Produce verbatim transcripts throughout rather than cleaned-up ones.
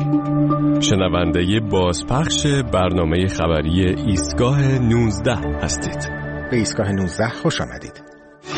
شنونده بازپخش برنامه خبری ایستگاه نوزده هستید. به ایستگاه نوزده خوش آمدید.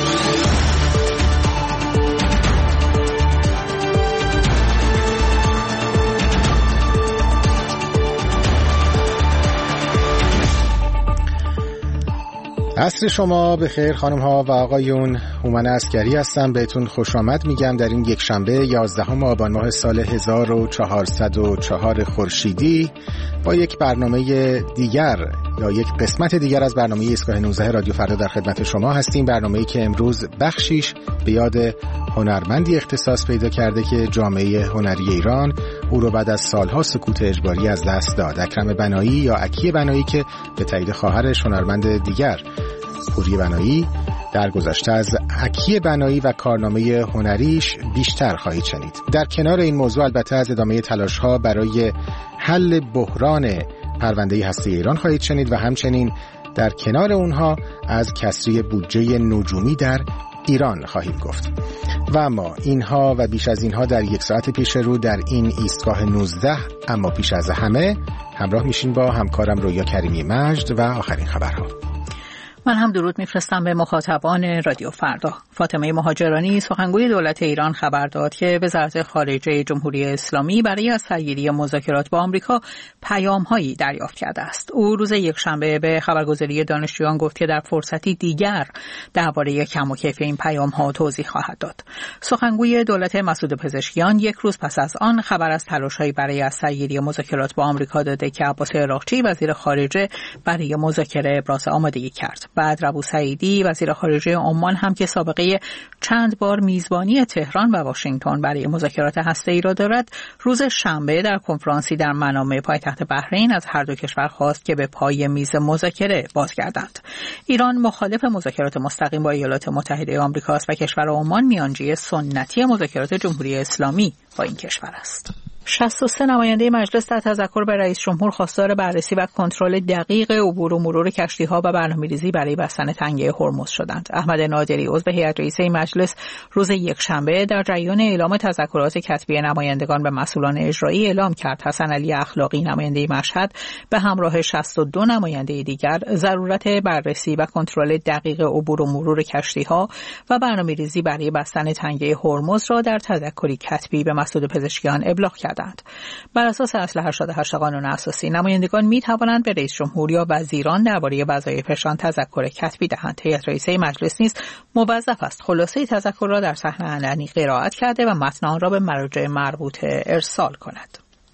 عصر شما بخیر خانم ها و آقایون. هومن عسکری هستم، بهتون خوش آمد میگم در این یک شنبه یازدهم آبان ماه سال هزار و چهارصد و چهار خورشیدی با یک برنامه دیگر یا یک قسمت دیگر از برنامه ایستگاه نوزده رادیو فردا در خدمت شما هستیم. برنامه‌ای که امروز بخشیش به یاد هنرمندی اختصاص پیدا کرده که جامعه هنری ایران او رو بعد از سالها سکوت اجباری از دست داد. اکرم بنایی یا اکی بنایی که به تایید خواهرش هنرمند دیگر پوری بنایی در گذشته از اکی بنایی و کارنامه هنریش بیشتر خواهید شنید. در کنار این موضوع البته از ادامه تلاش‌ها برای حل بحران پرونده هسته ایران خواهید شنید و همچنین در کنار اونها از کسری بودجه نجومی در ایران خواهیم گفت. و اما اینها و بیش از اینها در یک ساعت پیش رو در این ایستگاه نوزده. اما پیش از همه همراه میشین با همکارم رویا کریمی مجد و آخرین خبرها. من هم درود میفرستم به مخاطبان رادیو فردا. فاطمه مهاجرانی سخنگوی دولت ایران خبر داد که وزارت خارجه جمهوری اسلامی برای از سرگیری مذاکرات با آمریکا پیام‌هایی دریافت کرده است. او روز یکشنبه به خبرگزاری دانشجویان گفت که در فرصتی دیگر درباره کم و کیف این پیام‌ها توضیح خواهد داد. سخنگوی دولت مسعود پزشکیان یک روز پس از آن خبر از تلاش‌هایی برای از سرگیری مذاکرات با آمریکا داده که عباس عراقچی وزیر خارجه برای مذاکره ابراز آمادگی کرد. بعد ربو سعیدی وزیر خارجه عمان هم که سابقه چند بار میزبانی تهران و واشنگتن برای مذاکرات هسته‌ای را دارد، روز شنبه در کنفرانسی در منامه پایتخت بحرین از هر دو کشور خواست که به پای میز مذاکره بازگردند. ایران مخالف مذاکرات مستقیم با ایالات متحده آمریکا است و کشور عمان میانجی سنتی مذاکرات جمهوری اسلامی با این کشور است. شصت و سه نماینده مجلس در تذکر به رئیس جمهور خواستار بررسی و کنترل دقیق عبور و مرور کشتی‌ها و برنامه‌ریزی برای بستن تنگه هرمز شدند. احمد نادری عضو هیئت رئیسه مجلس روز یکشنبه در جریان اعلام تذکرات کتبی نمایندگان به مسئولان اجرایی اعلام کرد حسن علی اخلاقی نماینده مشهد به همراه شصت و دو نماینده دیگر ضرورت بررسی و کنترل دقیق عبور و مرور کشتی‌ها و برنامه‌ریزی برای بستن تنگه هرمز را در تذکری کتبی به مسعود پزشکیان ابلاغ کردند. بر اساس اصل هشتاد و هشت قانون اساسی نمایندگان می توانند به رئیس جمهور یا وزیران درباره وظایفشان تذکر کتبی دهند. هیئت رئیسه مجلس نیز موظف است خلاصه تذکر را در صحن علنی قرائت کرده و متن آن را به مراجع مربوطه ارسال کند.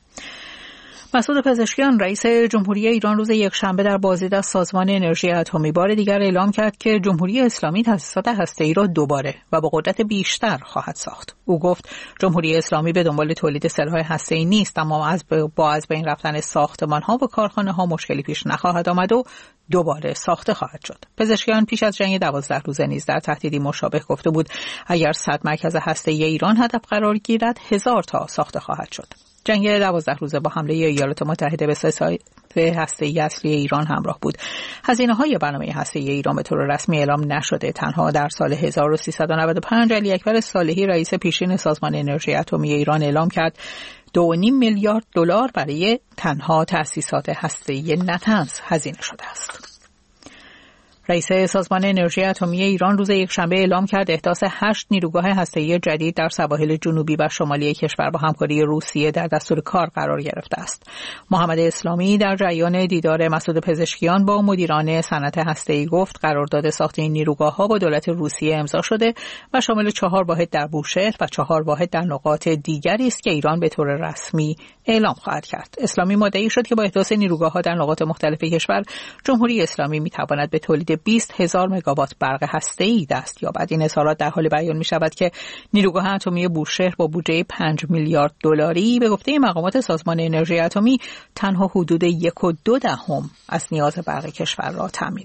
مسعود پزشکیان رئیس جمهوری ایران روز یکشنبه در بازدید از سازمان انرژی اتمی بار دیگر اعلام کرد که جمهوری اسلامی تأسیسات هسته‌ای را دوباره و با قدرت بیشتر خواهد ساخت. او گفت جمهوری اسلامی به دنبال تولید سلاح هسته‌ای نیست، اما از با از بین رفتن ساختمان‌ها و کارخانه‌ها مشکلی پیش نخواهد آمد و دوباره ساخته خواهد شد. پزشکیان پیش از جنگ دوازده روزه نیز در تهدیدی مشابه گفته بود اگر صد مرکز هسته‌ای ایران هدف قرار گیرد هزار تا ساخته خواهد شد. جنگ دوازده روزه با حمله ایالات متحده به سایت هسته‌ای اصلی ایران همراه بود. هزینه‌های برنامه هسته‌ای ایران به طور رسمی اعلام نشده. تنها در سال هزار و سیصد و نود و پنج علی اکبر صالحی رئیس پیشین سازمان انرژی اتمی ایران اعلام کرد دو و نیم میلیارد دلار برای تنها تأسیسات هسته‌ای نتنز هزینه شده است. رئیس سازمان انرژی اتمی ایران روز یکشنبه اعلام کرد احداث هشت نیروگاه هسته‌ای جدید در سواحل جنوبی و شمالی کشور با همکاری روسیه در دستور کار قرار گرفته است. محمد اسلامی در جریان دیدار مسعود پزشکیان با مدیران صنعت هسته‌ای گفت قرارداد ساخت این نیروگاه‌ها با دولت روسیه امضا شده و شامل چهار واحد در بوشهر و چهار واحد در نقاط دیگری است که ایران به طور رسمی اعلام خواهد کرد. اسلامی مدعی شد که با احداث نیروگاه‌ها در نقاط مختلف کشور جمهوری اسلامی می‌تواند به تولید بیست هزار مگاوات برق هسته‌ای دست یابد. این اظهارات در حال بیان می‌شود که نیروگاه اتمی بوشهر با بودجه پنج میلیارد دلاری به گفته مقامات سازمان انرژی اتمی تنها حدود یک و دو دهم از نیاز برق کشور را تامین.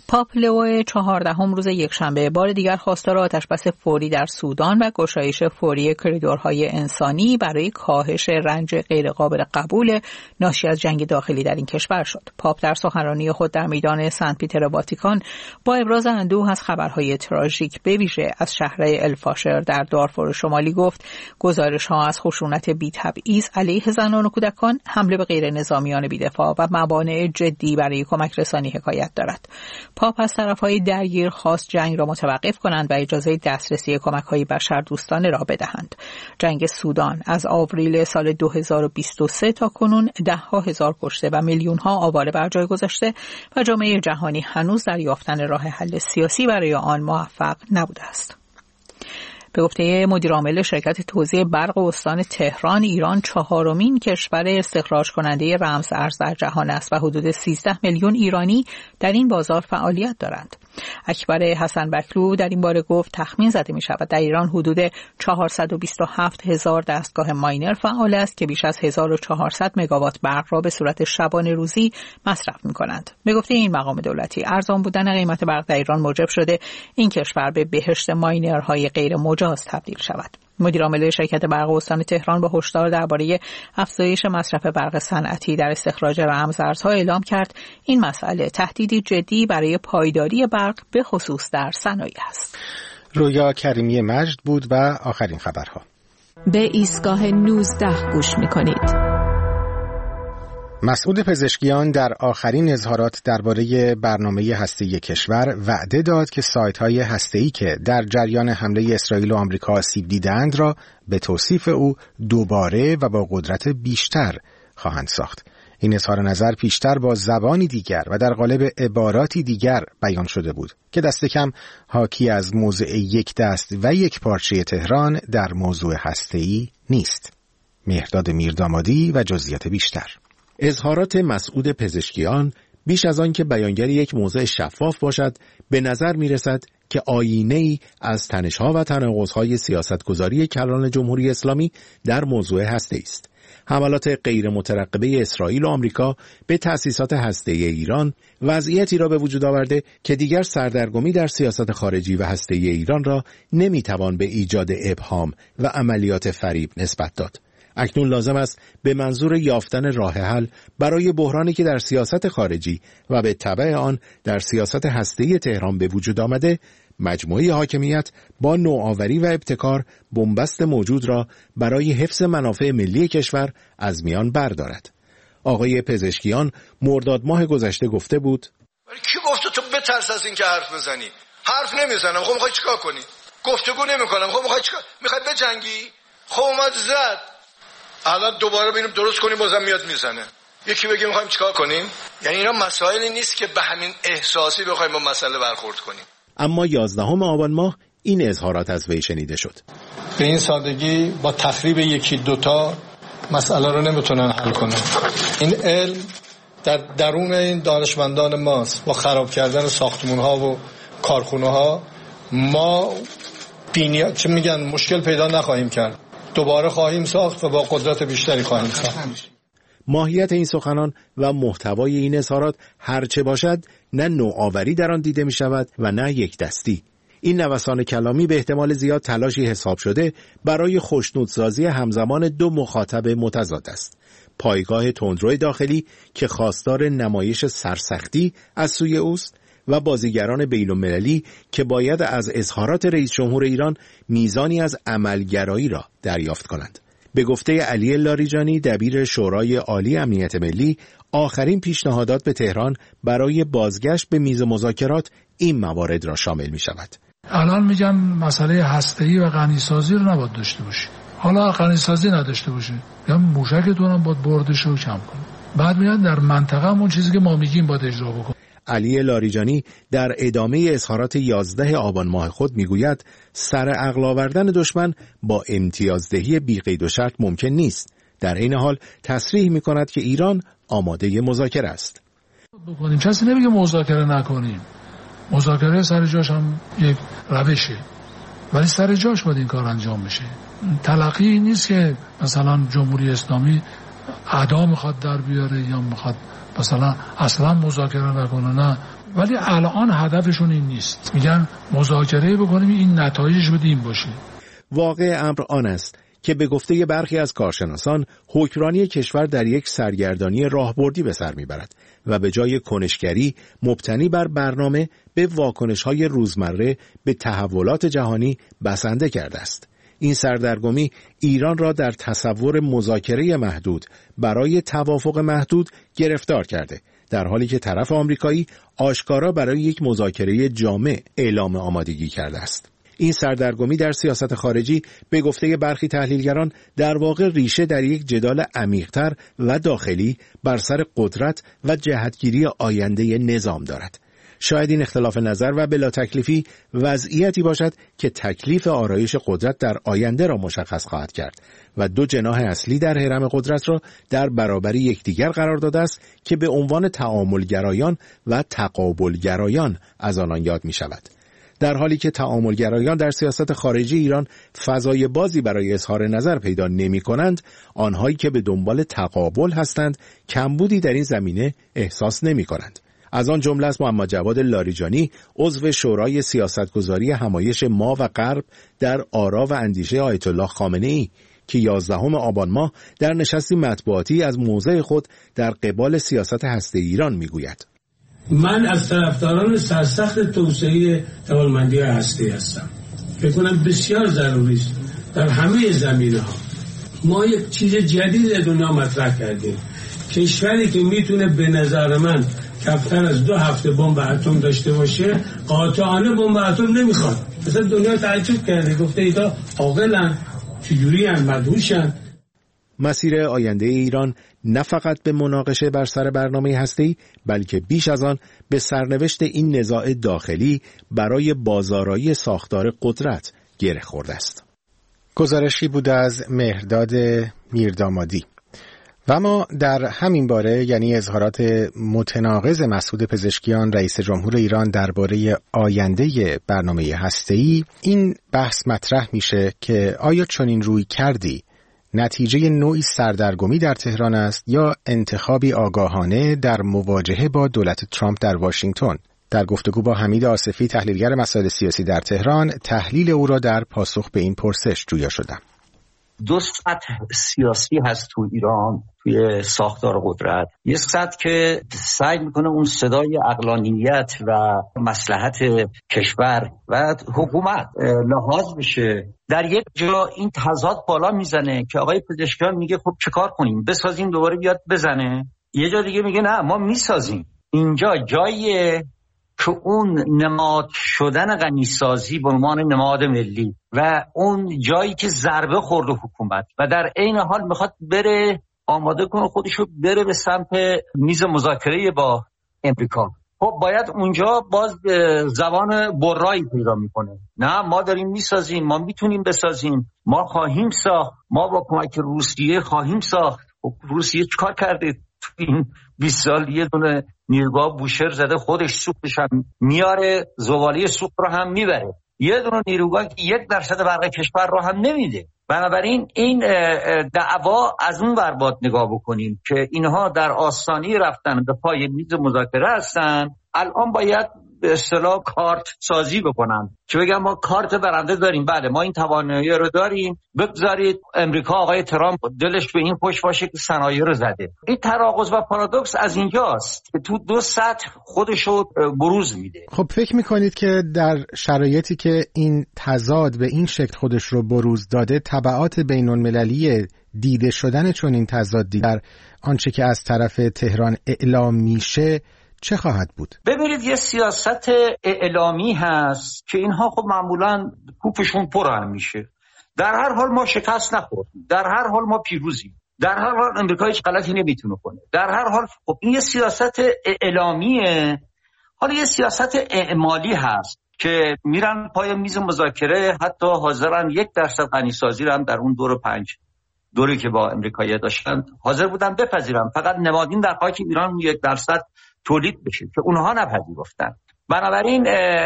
پاپ لئو چهاردهم روز یکشنبه بار دیگر خواستار آتشبس فوری در سودان و گشایش فوری کریدورهای انسانی برای کاهش رنج غیرقابل قبول ناشی از جنگ داخلی در این کشور شد. پاپ در سخنرانی خود در میدان سنت پیتر واتیکان با ابراز اندوه از خبرهای تراژیک به ویژه از شهر الفاشر در دارفور شمالی گفت گزارش‌ها از خشونت بی‌تبعیض علیه زنان و کودکان، حمله به غیر نظامیان بی‌دفاع و موانع جدی برای کمک رسانی حکایت دارد. پاپ از طرف‌های درگیر خواست جنگ را متوقف کنند و اجازه دسترسی کمک‌های بشردوستانه را بدهند. جنگ سودان از آوریل سال دو هزار و بیست و سه تا کنون ده ها هزار کشته و میلیون‌ها آواره بر جای گذاشته و جامعه جهانی هنوز در یافتن راه حل سیاسی برای آن موفق نبوده است. به گفته مدیر عامل شرکت توزیع برق استان تهران، ایران چهارمین کشور استخراج کننده رمز ارز در جهان است و حدود سیزده میلیون ایرانی در این بازار فعالیت دارند. اکبر حسن بکلو در این باره گفت تخمین زده می شود در ایران حدود چهارصد و بیست و هفت هزار دستگاه ماینر فعال است که بیش از هزار و چهارصد مگاوات برق را به صورت شبانه روزی مصرف می کنند. به گفته این مقام دولتی، ارزان بودن قیمت برق در ایران موجب شده این کشور به بهشت ماینرهای غیر مجاز تبدیل شود. مدیر عامل شرکت برق استان تهران با هشدار درباره افزایش مصرف برق صنعتی در استخراج رمزارزها اعلام کرد این مسئله تهدیدی جدی برای پایداری برق به خصوص در صنایع است. رویا کریمی مجد بود و آخرین خبرها. به ایستگاه نوزده گوش می‌کنید. مسئول پزشکیان در آخرین اظهارات درباره برنامه هسته‌ای کشور وعده داد که سایت‌های هسته‌ای که در جریان حمله اسرائیل و آمریکا آسیب دیدند را به توصیف او دوباره و با قدرت بیشتر خواهند ساخت. این اظهار نظر پیشتر با زبانی دیگر و در قالب عباراتی دیگر بیان شده بود که دست کم حاکی از موضع یک دست و یک پارچه تهران در موضوع هسته‌ای نیست. مهرداد میردامادی و جزئیات بیشتر. اظهارات مسعود پزشکیان بیش از آن که بیانگر یک موضع شفاف باشد، به نظر می رسد که آیینه‌ای از تنش‌ها و تناقض‌های سیاستگذاری کلان جمهوری اسلامی در موضوع هسته‌ای است. حملات غیر مترقبه اسرائیل و آمریکا به تأسیسات هسته‌ای ایران وضعیتی را به وجود آورده که دیگر سردرگمی در سیاست خارجی و هسته‌ای ایران را نمی‌توان به ایجاد ابهام و عملیات فریب نسبت داد. اکنون لازم است به منظور یافتن راه حل برای بحرانی که در سیاست خارجی و به تبع آن در سیاست هسته‌ای تهران به وجود آمده، مجموعه حاکمیت با نوآوری و ابتکار بنبست موجود را برای حفظ منافع ملی کشور از میان بردارد. آقای پزشکیان مرداد ماه گذشته گفته بود: کی گفت تو بترس از این که حرف بزنی؟ حرف نمیزنم. خب میخوای چیکار کنی؟ گفتگو نمیکنم. خب میخوای چیکار؟ میخوای بجنگی؟ خب اومد زد. الان دوباره ببینیم درست کنیم بازم میاد میزنه. یکی بگه میخوایم چیکار کنیم؟ یعنی اینا مسائلی نیست که به همین احساسی بخوایم با مسئله برخورد کنیم. اما یازدهم آبان ماه این اظهارات از وی شنیده شد. به این سادگی با تخریب یکی دوتا مسئله رو نمیتونن حل کنن. این علم در درون این دانشمندان ماست. با خراب کردن ساختمان‌ها و کارخونه‌ها ما بینی... چه میگن مشکل پیدا نخواهیم کرد. دوباره خواهیم ساخت و با قدرت بیشتری خواهیم ساخت. ماهیت این سخنان و محتوای این اظهارات هرچه باشد، نه نوآوری در آن دیده می شود و نه یک دستی. این نوسان کلامی به احتمال زیاد تلاشی حساب شده برای خوشنودسازی همزمان دو مخاطب متضاد است. پایگاه تندرو داخلی که خواستار نمایش سرسختی از سوی اوست و بازیگران بین‌المللی که باید از اظهارات رئیس جمهور ایران میزانی از عملگرایی را دریافت کنند. به گفته علی لاریجانی دبیر شورای عالی امنیت ملی، آخرین پیشنهادات به تهران برای بازگشت به میز مذاکرات این موارد را شامل می شود. الان میگن مسئله هسته‌ای و غنیسازی رو نباید داشته باشی. حالا غنیسازی نداشته باشی، یا موشکتون هم باید بردش رو کم کنی. بعد میگن در منطقه همون چیزی که ما میگیم باید اجرا بکنی. علی لاریجانی در ادامه اظهارات یازده آبان ماه خود میگوید سر عقل آوردن دشمن با امتیازدهی بی قید و شرط ممکن نیست. در این حال تصریح میکند که ایران آماده مذاکره است. بکنیم کسی نمیگه مذاکره نکنیم. مذاکره سر جاش هم یک روشه، ولی سر جاش باید این کار انجام بشه. تلقی نیست که مثلا جمهوری اسلامی ادا میخواد در بیاره یا میخواد مثلا اصلا مذاکره نکنه. نه، ولی الان هدفشون این نیست. میگن مذاکره بکنیم این نتایجش بده این باشه. واقع امر آن است که به گفته برخی از کارشناسان حکمرانی کشور در یک سرگردانی راهبردی به سر میبرد و به جای کنشگری مبتنی بر برنامه به واکنش‌های روزمره به تحولات جهانی بسنده کرده است. این سردرگمی ایران را در تصور مذاکره محدود برای توافق محدود گرفتار کرده، در حالی که طرف آمریکایی آشکارا برای یک مذاکره جامع اعلام آمادگی کرده است. این سردرگمی در سیاست خارجی به گفته برخی تحلیلگران در واقع ریشه در یک جدال عمیق‌تر و داخلی بر سر قدرت و جهتگیری آینده نظام دارد. شاید این اختلاف نظر و بلا تکلیفی وضعیتی باشد که تکلیف آرایش قدرت در آینده را مشخص خواهد کرد و دو جناح اصلی در هرم قدرت را در برابر یکدیگر قرار داده است که به عنوان تعاملگرایان و تقابلگرایان از آنان یاد می شود. در حالی که تعاملگرایان در سیاست خارجی ایران فضای بازی برای اظهار نظر پیدا نمی کنند، آنهایی که به دنبال تقابل هستند کمبودی در این زمینه احساس نمی کنند. از آن جمله است محمد جواد لاریجانی، عضو شورای سیاستگذاری همایش ما و غرب در آرا و اندیشه آیت الله خامنه‌ای که یازدهم آبان ماه در نشستی مطبوعاتی از موضع خود در قبال سیاست هسته‌ای ایران میگوید: من از طرفداران سرسخت توسعه توانمندی هسته‌ای هستم. فکر کنم بسیار ضروری است در همه زمینه‌ها. ما یک چیز جدید دنیا مطرح کردیم. کشوری که میتونه به نظر من کمتر از دو هفته بمب اتم داشته باشه قاطعانه بمب اتم نمیخواد. مثلا دنیا تعجب کرده، گفته اینا عاقلن، چجوری ان، مدهوشن. مسیر آینده ایران نه فقط به مناقشه بر سر برنامه هسته‌ای بلکه بیش از آن به سرنوشت این نزاع داخلی برای بازآرایی ساختار قدرت گره خورده است. گزارشی بود از مهرداد میردامادی. و ما در همین باره، یعنی اظهارات متناقض مسعود پزشکیان رئیس جمهور ایران درباره آینده برنامه هسته‌ای، این بحث مطرح میشه که آیا چنین روی کردی نتیجه نوعی سردرگمی در تهران است یا انتخابی آگاهانه در مواجهه با دولت ترامپ در واشنگتن؟ در گفتگو با حمید آصفی، تحلیلگر مسائل سیاسی در تهران، تحلیل او را در پاسخ به این پرسش جویا شدم. دو سطح سیاسی هست تو ایران، توی ساختار قدرت. یه سطح که سعی میکنه اون صدای عقلانیت و مصلحت کشور و حکومت لحاظ بشه. در یک جا این تضاد بالا میزنه که آقای پزشکیان میگه خب چه کار کنیم، بسازیم دوباره بیاد بزنه. یه جا دیگه میگه نه، ما میسازیم. اینجا جاییه که اون نماد شدن غنیسازی به عنوان نماد ملی و اون جایی که ضربه خورده حکومت و در عین حال میخواد بره آماده کنه خودشو بره به سمت میز مذاکره با امریکا، خب باید اونجا باز زبان برایی پیدا میکنه. نه، ما داریم میسازیم، ما میتونیم بسازیم، ما خواهیم ساخت، ما با کمک روسیه خواهیم ساخت. خب روسیه چیکار کرده تو این بیست سال؟ یه دونه نیروگاه بوشهر زده، خودش سوختش هم میاره، زباله سوخت رو هم میبره. یه دونه نیروگاه که یک درصد برق کشور رو هم نمیده. بنابراین این دعوا از اون ور باید نگاه بکنیم که اینها در آستانه رفتن به پای میز مذاکره هستن. الان باید به اصطلاح کارت سازی بکنن که بگم ما کارت برنده داریم، بله ما این توانایی رو داریم، بگذارید امریکا آقای ترامپ دلش به این خوش باشه که صنایع رو زده. این تناقض و پارادوکس از اینجاست که تو دو سطح خودشو بروز میده. خب فکر میکنید که در شرایطی که این تضاد به این شکل خودش رو بروز داده، تبعات بین‌المللی دیده شدن چون این تضادی در آنچه که از طرف تهران اعلام میشه چه خواهد بود؟ ببینید، یه سیاست اعلامی هست که اینها خب معمولاً کوپشون پر هم میشه. در هر حال ما شکست نخوردیم، در هر حال ما پیروزیم، در هر حال امریکا هیچ غلطی نمیتونه کنه، در هر حال خب این یه سیاست اعلامیه. حالا یه سیاست اعمالی هست که میرن پای میز مذاکره، حتی حاضرن یک درصد غنیسازی رو هم در اون دور پنج دوری که با امریکایی داشتن حاضر بودن بپذیرن، فقط نمادین در خاک ایران یک درصد تولید بشه که اونها نپذیرفتن. بنابراین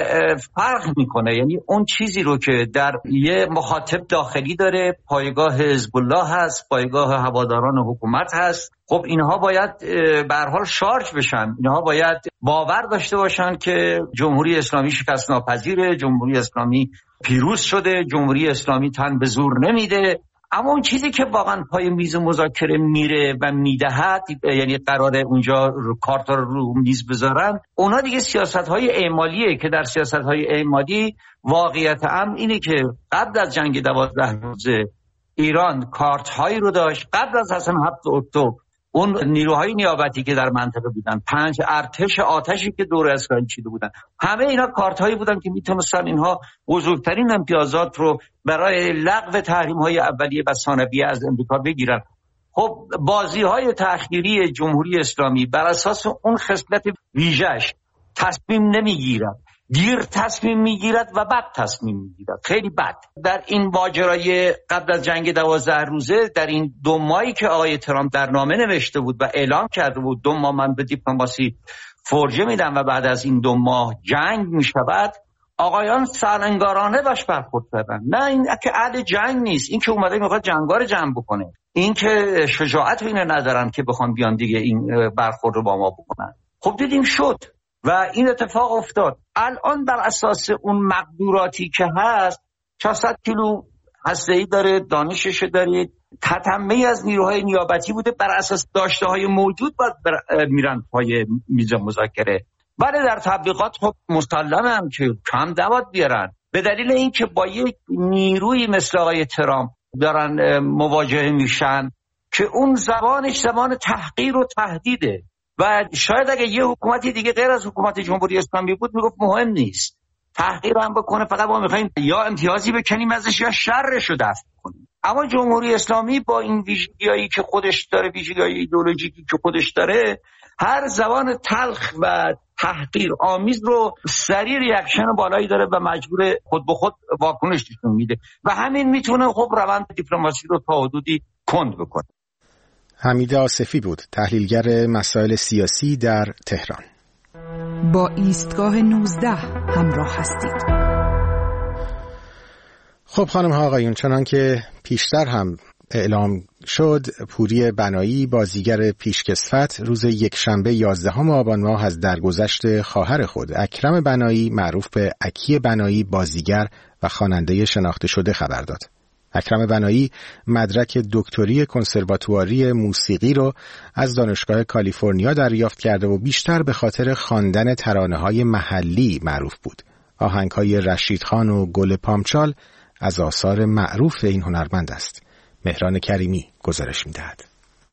فرق میکنه، یعنی اون چیزی رو که در یه مخاطب داخلی داره، پایگاه حزب الله هست، پایگاه هواداران حکومت هست، خب اینها باید به هر حال شارژ بشن، اینها باید باور داشته باشن که جمهوری اسلامی شکست ناپذیره، جمهوری اسلامی پیروز شده، جمهوری اسلامی تن به زور نمیده. اما اون چیزی که واقعا پای میز مذاکره میره و میدهد، یعنی قراره اونجا کارت رو رو میز بذارن، اونا دیگه سیاست‌های اعمالیه که در سیاست‌های اعمالی واقعیت امر اینه که قبل از جنگ دوازده روزه ایران کارت‌هایی رو داشت، قبل از اصلا هفت اکتبر اون نیروهای نیابتی که در منطقه بودن، پنج ارتش آتشی که دور اسرائیل چیده بودن، همه اینا کارت‌هایی بودن که میتونستن اینها بزرگترین امتیازات رو برای لغو تحریم‌های اولیه و ثانویه از امریکا بگیرن. خب بازی‌های تأخیری جمهوری اسلامی بر اساس اون خصلت ویژه‌اش تصمیم نمیگیرد، دیر تصمیم میگیرد و بد تصمیم میگیرد، خیلی بد. در این ماجرای قبل از جنگ دوازده روزه، در این دو ماهی که آقای ترامپ در نامه نوشته بود و اعلام کرده بود دو ماه من به دیپلماسی فرجه میدم و بعد از این دو ماه جنگ میشود، آقایان سرانگارانه باش برخورد کردن. نه این که اهل جنگ نیست، این که اومده میخواد جنگا رو جمع بکنه، این که شجاعت اینو ندارن که بخوان بیان دیگه این برخورد رو با ما بکنن. خب دیدیم شد و این اتفاق افتاد. الان بر اساس اون مقدوراتی که هست، چهارصد کیلو هسته‌ای داره، دانشش داره، تتمه از نیروهای نیابتی بوده، بر اساس داشته های موجود باید میرن پای میز مذاکره. ولی در تبلیغات خب مسلمم که کم دوات بیارن، به دلیل اینکه با یک نیروی مثل آقای ترامپ دارن مواجهه میشن که اون زبانش زبان تحقیر و تهدیده و شاید اگه یه حکومتی دیگه غیر از حکومت جمهوری اسلامی بود میگفت مهم نیست، تحقیر هم بکنه، فقط ما میخوایم یا امتیازی بکنیم ازش یا شرش رو دفع کنیم. اما جمهوری اسلامی با این ویژگی‌هایی که خودش داره، ویژگی‌های ایدئولوژیکی که خودش داره، هر زبان تلخ و تحقیر آمیز رو سریع ریاکشن بالایی داره و مجبور خود به خود واکنش نشون میده و همین میتونه خب روند دیپلماسی رو تا حدودی کند بکنه. حمید آصفی بود، تحلیلگر مسائل سیاسی در تهران. با ایستگاه نوزده همراه هستید. خب خانم ها آقایون، چنان که پیشتر هم اعلام شد، پوری بنایی بازیگر پیشکسوت روز یکشنبه یازدهم آبان ماه از درگذشت خواهر خود اکرم بنایی معروف به اکی بنایی بازیگر و خواننده شناخته شده خبر داد. اکرم بنایی مدرک دکتری کنسرواتواری موسیقی رو از دانشگاه کالیفرنیا دریافت کرده و بیشتر به خاطر خواندن ترانه‌های محلی معروف بود. آهنگ‌های رشید خان و گل پامچال از آثار معروف این هنرمند است. مهران کریمی گزارش می‌دهد.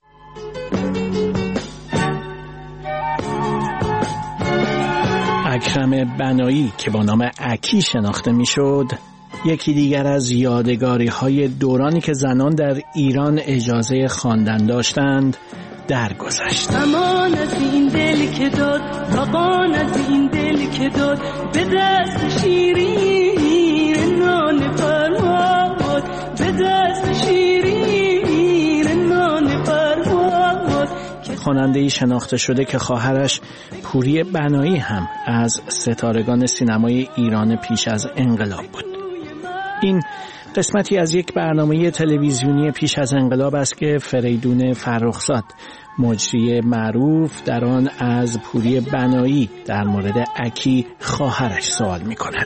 اکرم بنایی که با نام اکی شناخته می‌شد، یکی دیگر از یادگاری‌های دورانی که زنان در ایران اجازه خواندن داشتند درگذشت. امان از این دل که داد، فقان از این دل که داد، به دست شیرین نان فرهاد، به دست شیرین نان فرهاد. خواننده‌ای شناخته شده که خواهرش پوری بنایی هم از ستارگان سینمای ایران پیش از انقلاب بود. این قسمتی از یک برنامه تلویزیونی پیش از انقلاب است که فریدون فرخزاد، مجری معروف، در آن از پوری بنایی در مورد اکی خواهرش سوال می‌کند.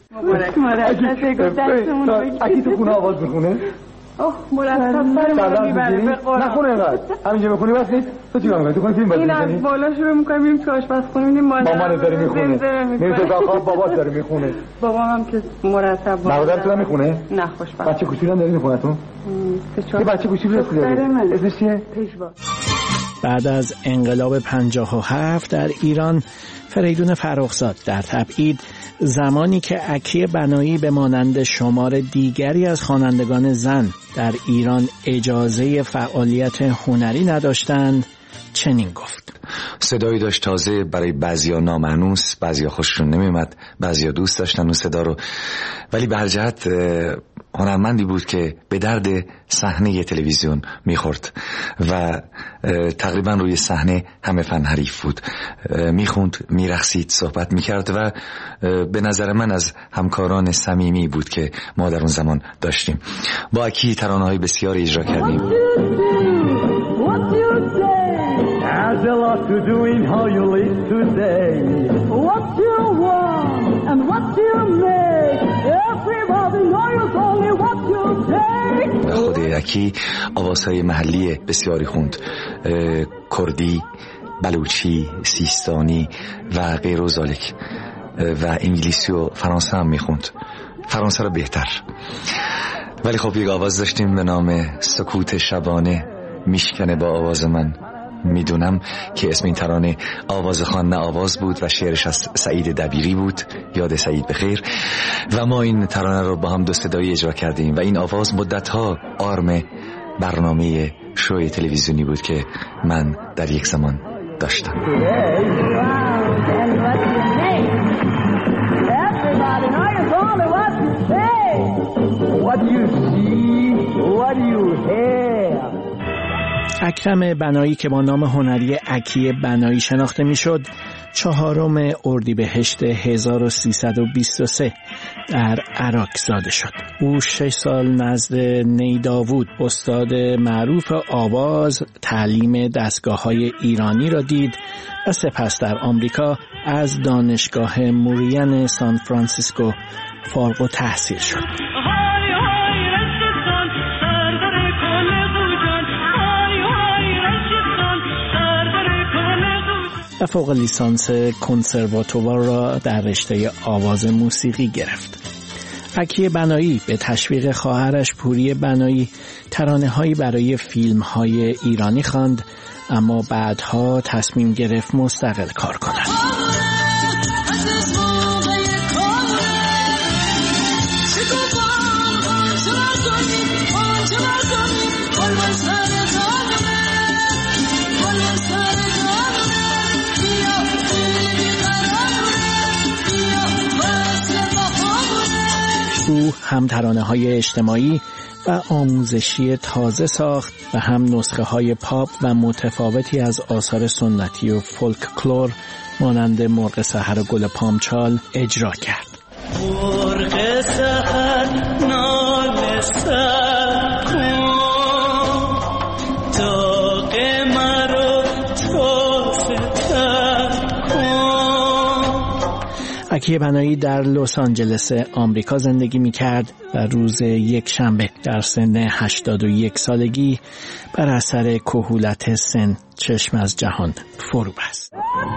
اکی تو خونه آواز می‌خونه؟ اوه مرتب سر میبره به قرآن. نخونه اینقدر همینجا میخونی بس نیست؟ تو چی میکنی؟ تو خونه فیلم بازی میکنی؟ این از بالا شروع میکنیم میریم تو آشپزخونه میبینیم مامانت داره میخونه میریم تو اتاق بابات داره میخونه بابا هم که مرتب مادرت هم میخونه؟ نه خوشبخت. بچه کوچولو هم داری میخونه تو؟ یه بچه کوچولو هست داری؟ اسمش چیه؟ پیشوا. بعد از انقلاب پنجاه و هفت در ایران، فریدون فرخزاد در تبعید، زمانی که اکی بنایی به مانند شمار دیگری از خوانندگان زن در ایران اجازه فعالیت هنری نداشتند، چنین گفت: صدایی داشت تازه، برای بعضیا نامانوس، بعضیا خوششون نمیومد، بعضیا دوست داشتن اون صدا رو، ولی به هر جهت هنرمندی بود که به درد صحنه تلویزیون میخورد و تقریبا روی صحنه همه فن حریف بود. میخوند، میرقصید، صحبت میکرد و به نظر من از همکاران صمیمی بود که ما در اون زمان داشتیم. با اکی ترانه‌های بسیار اجرا کردیم. There's a lot to do in how you live today. What you want and what you make. Everybody knows only what you take. خود اکی آوازهای محلی بسیاری خوند، کردی، بلوچی، سیستانی و غیر و ذالک، و انگلیسی و فرانسه هم میخوند، فرانسه رو بهتر. ولی خب یک آواز داشتیم به نام سکوت شبانه میشکنه با آواز من. میدونم که اسم این ترانه آوازخوان نه آواز بود و شعرش از سعید دبیری بود، یاد سعید بخیر، و ما این ترانه رو با هم دو صدایی اجرا کردیم و این آواز مدتها آرم برنامه شوی تلویزیونی بود که من در یک زمان داشتم. اکرم بنایی که با نام هنری اکی بنایی شناخته میشد، چهارم اردیبهشت هزار و سیصد و بیست و سه در عراق زاده شد. او شش سال نزد نی داوود، استاد معروف آواز، تعلیم دستگاه‌های ایرانی را دید و سپس در آمریکا از دانشگاه موریان سان فرانسیسکو فارغ التحصیل شد. و فوق لیسانس کنسرواتوار را در رشته آواز موسیقی گرفت. اکی بنایی به تشویق خواهرش پوری بنایی ترانه‌هایی برای فیلم‌های ایرانی خواند، اما بعدها تصمیم گرفت مستقل کار کند. او هم ترانه‌های اجتماعی و آموزشی تازه ساخت و هم نسخه‌های پاپ و متفاوتی از آثار سنتی و فولکلور مانند مرغ سحر و گل پامچال اجرا کرد. مرغ سحر ناله سر کن، داغ مرا تازه تر کن. اکی بنایی در لس آنجلس آمریکا زندگی می کرد و روز یک شنبه در سن هشتاد و یک سالگی بر اثر کهولت سن چشم از جهان فرو بست.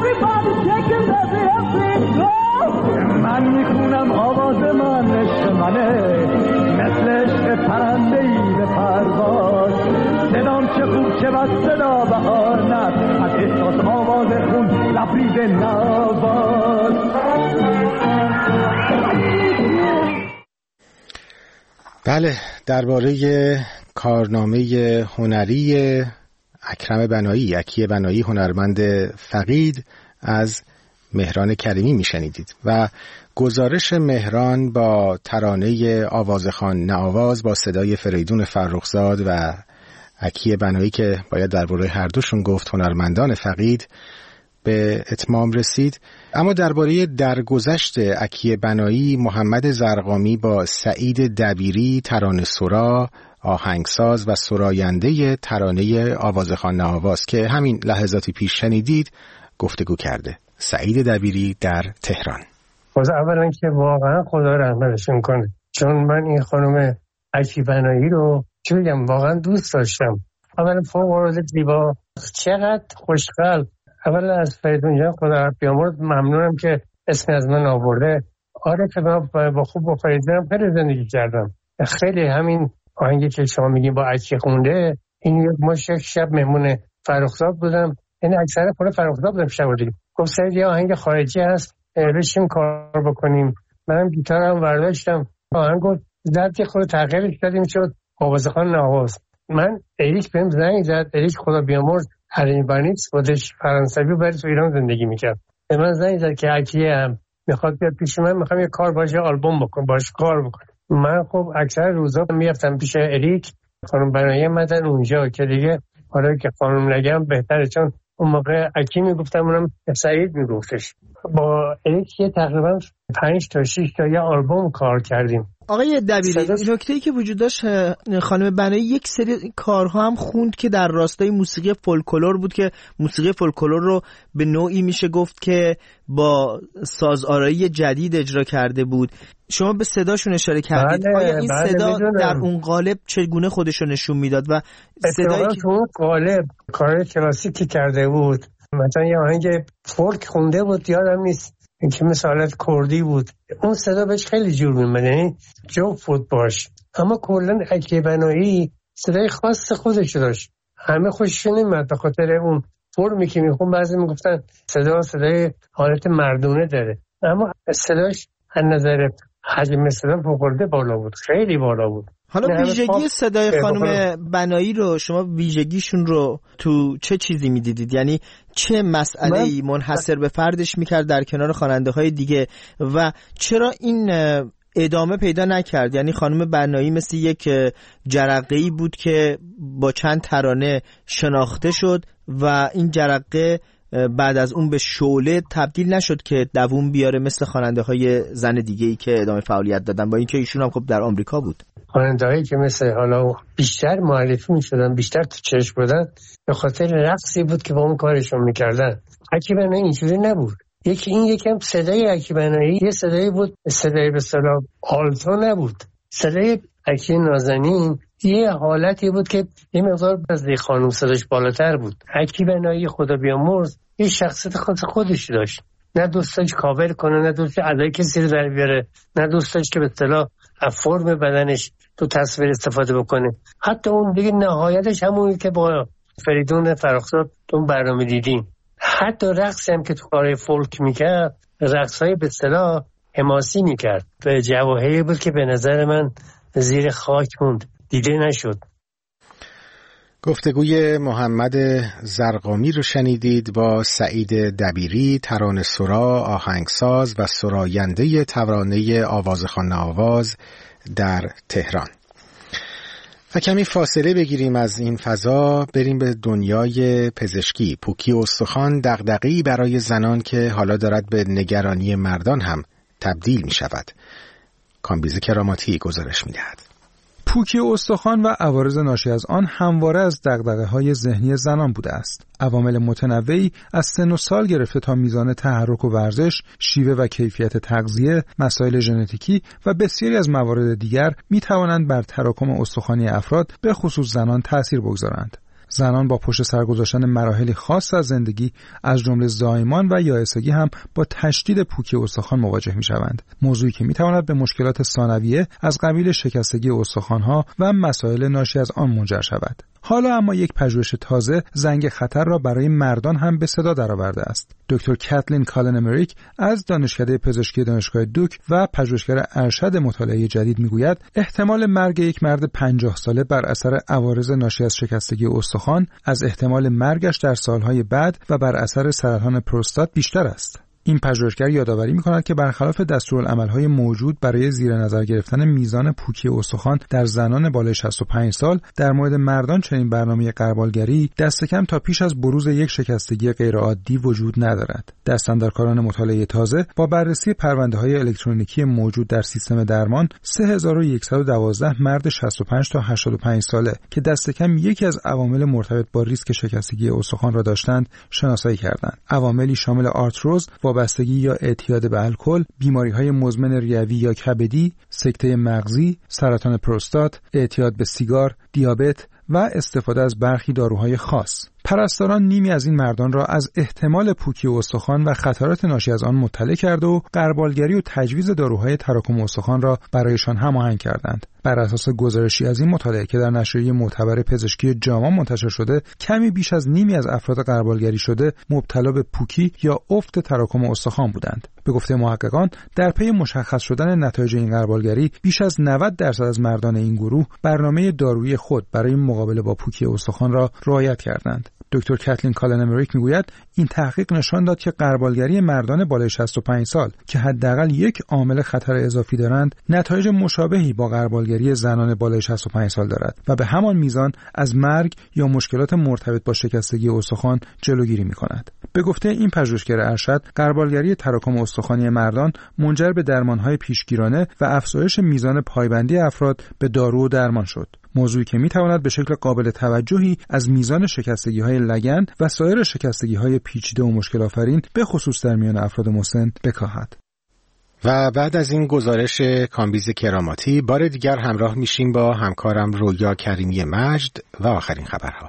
من میخونم آواز من عشق منه، مثل عشق پرنده‌ای به پرواز، صدام چه خوب چه بس صدا بهار نست، از احساس آواز خون لبریز نواز. بله، درباره کارنامه هنری اکرم بنایی، اکی بنایی، هنرمند فقید، از مهران کریمی میشنیدید و گزارش مهران با ترانه آوازخوان نه آواز با صدای فریدون فرخزاد و اکی بنایی که باید درباره هر دوشون گفت هنرمندان فقید به اتمام رسید. اما درباره درگذشت اکی بنایی، محمد زرقامی با سعید دبیری، ترانه سرا، آهنگساز و سراینده ترانه آوازخوان نه آواز که همین لحظاتی پیش شنیدید گفتگو کرده. سعید دبیری در تهران. باز اولا که واقعا خدا رحمتشون کنه، چون من این خانم اکی بنایی رو چه بگم واقعا دوست داشتم. اولا فوق العاده زیبا، چقدر خوشقلب. اولا از فریدون جان خدا بیامرز ممنونم که اسم از من آورده. آره که من با خوب با فریدونم خیلی زندگی کردم. خیلی همین آهنگی که شما میگین با اکی خونده، این ما شب مهمون فرخزاد بودم، یعنی اکثر خود فرخزاد بودم شب بودیم. گفت سعید یه آهنگ خارجی هست بشیم کار بکنیم. منم گیتارم برداشتم، آهنگ گفت درد خود تغییرش دادیم شد آوازخوان نه آواز. من اریک بهم زنگ زد، اریک خدا بیامرز الیبانیتس خودش فرانسوی بود، تو ایران زندگی میکرد. به من زنگ زد که اکیه هم میخواد بیاد پیش من، میخوام یه کار باشه، آلبوم بکن باش کار بکن. من خب اکثر روزا میرفتم پیش اریک، خانم بنایی مدن اونجا که دیگه حالا که خانم نگم بهتره، چون اون موقع اکی میگفتم اونم سعید میگفتش. با اریک یه تقریبا پنج تا شش تا یه آلبوم کار کردیم. آقای دبیری، نکته‌ای که وجود داشت خانم بنایی یک سری کارها هم خوند که در راستای موسیقی فولکلور بود که موسیقی فولکلور رو به نوعی میشه گفت که با سازآرایی جدید اجرا کرده بود. شما به صداشون اشاره کردید. بله، آیا این بله صدا میدونم. در اون قالب چگونه خودش رو نشون میداد و صدایی که تو اون قالب کار کلاسیکی کرده بود، مثلا یه آهنگ فولک خونده بود یادم نیست که مثالت کردی بود، اون صدا بهش خیلی جور میمد، یعنی جو بود باش. اما کلا اکی بنایی صدای خاص خودش داشت، همه خوشش نمیاد به خاطر اون فرمی که میخون. بعضی میگفتن صدا صدای حالت مردونه داره، اما صداش از نظر حجم صدا فوق‌العاده بالا بود، خیلی بالا بود. حالا ویژگی صدای خانم بنایی رو شما ویژگیشون رو تو چه چیزی میدیدید؟ یعنی چه مسئله‌ای منحصر به فردش میکرد در کنار خواننده های دیگه و چرا این ادامه پیدا نکرد؟ یعنی خانم بنایی مثل یک جرقه‌ای بود که با چند ترانه شناخته شد و این جرقه بعد از اون به شعله تبدیل نشد که دووم بیاره مثل خواننده های زن دیگه‌ای که ادامه فعالیت دادن، با اینکه ایشون هم خب در آمریکا بود. خواننده‌هایی که مثل حالا بیشتر معرفی می‌شدن، بیشتر تو چشم بودن، به خاطر رقصی بود که با اون کارشون می‌کردن. اکی بنایی اینجوری نبود. یکی این یکم صدای اکی بنایی یه صدایی بود، صدای به اصطلاح آلتو نبود. صدای اکی نازنین یه حالتی بود که یه مقدار از دی خانم صداش بالاتر بود. اکی بنایی خدا بیامرز یه شخصیت خاص خودش داشت، نه دوست داشت کاور کنه، نه دوست داشت ادای کسی رو در بیاره، نه دوست داشت که به اصطلاح از فرم بدنش تو تصویر استفاده بکنه. حتی اون دیگه نهایتش همونی که با فریدون فرخزاد تو اون برنامه دیدیم. حتی رقصی هم که تو کارهای فولک میکرد، رقصهای به اصطلاح حماسی میکرد، به جواهری بود که به نظر من زیر خاک موند، دیده نشد. گفتگوی محمد زرقامی رو شنیدید با سعید دبیری، ترانه‌سرا، آهنگساز و سراینده ترانه آوازخوان آواز در تهران. و کمی فاصله بگیریم از این فضا، بریم به دنیای پزشکی. پوکی استخوان دغدغه‌ای برای زنان که حالا دارد به نگرانی مردان هم تبدیل می شود. کامبیز کراماتی گزارش می دهد. پوکی استخوان و عوارض ناشی از آن همواره از دغدغه‌های ذهنی زنان بوده است. عوامل متنوعی از سن و سال گرفته تا میزان تحرک و ورزش، شیوه و کیفیت تغذیه، مسائل ژنتیکی و بسیاری از موارد دیگر می توانند بر تراکم استخوانی افراد به خصوص زنان تأثیر بگذارند. زنان با پشت سر گذاشتن مراحلی خاص از زندگی از جمله زایمان و یائسگی هم با تشدید پوکی استخوان مواجه می‌شوند، موضوعی که می‌تواند به مشکلات ثانویه از قبیل شکستگی استخوان‌ها و مسائل ناشی از آن منجر شود. حالا اما یک پژوهش تازه زنگ خطر را برای مردان هم به صدا درآورده است. دکتر کاتلین کالن امریک از دانشکده پزشکی دانشگاه دوک و پژوهشگر ارشد مطالعه جدید میگوید احتمال مرگ یک مرد پنجاه ساله بر اثر عوارض ناشی از شکستگی استخوان از احتمال مرگش در سالهای بعد و بر اثر سرطان پروستات بیشتر است. این پژوهشگر یادآوری می‌کند که برخلاف دستورالعمل‌های موجود برای زیر نظر گرفتن میزان پوکی استخوان در زنان بالای شصت و پنج سال، در مورد مردان چنین برنامه غربالگری دست کم تا پیش از بروز یک شکستگی غیرعادی وجود ندارد. دستاندرکاران مطالعه تازه با بررسی پرونده‌های الکترونیکی موجود در سیستم درمان سه هزار و صد و دوازده مرد شصت و پنج تا هشتاد و پنج ساله که دست کم یکی از عوامل مرتبط با ریسک شکستگی استخوان را داشتند شناسایی کردند. عواملی شامل آرتروز، وابستگی یا اعتیاد به الکل، بیماری‌های مزمن ریوی یا کبدی، سکته مغزی، سرطان پروستات، اعتیاد به سیگار، دیابت و استفاده از برخی داروهای خاص. پرستاران نیمی از این مردان را از احتمال پوکی استخوان و خطرات ناشی از آن مطلع کرد و غربالگری و تجویز داروهای تراکم استخوان را برایشان هماهنگ کردند. بر اساس گزارشی از این مطالعه که در نشریه معتبر پزشکی جاما منتشر شده، کمی بیش از نیمی از افراد غربالگری شده مبتلا به پوکی یا افت تراکم استخوان بودند. به گفته محققان، در پی مشخص شدن نتایج این غربالگری، بیش از نود درصد از مردان این گروه برنامه دارویی خود برای مقابله با پوکی استخوان را رعایت کردند. دکتر کاتلین کالن امریک میگوید این تحقیق نشان داد که غربالگری مردان بالای شصت و پنج سال که حداقل یک عامل خطر اضافی دارند نتایج مشابهی با غربالگری زنان بالای شصت و پنج سال دارد و به همان میزان از مرگ یا مشکلات مرتبط با شکستگی استخوان جلوگیری می‌کند. به گفته این پژوهشگر ارشد، غربالگری تراکم استخوانی مردان منجر به درمان‌های پیشگیرانه و افزایش میزان پایبندی افراد به دارو و درمان شد. موضوعی که میتواند به شکل قابل توجهی از میزان شکستگی‌های لگن و سایر شکستگی‌های پیچیده و مشکل آفرین به خصوص در میان افراد مسن بکاهد. و بعد از این گزارش کامبیز کراماتی بار دیگر همراه میشیم با همکارم رویا کریمی مجد و آخرین خبرها.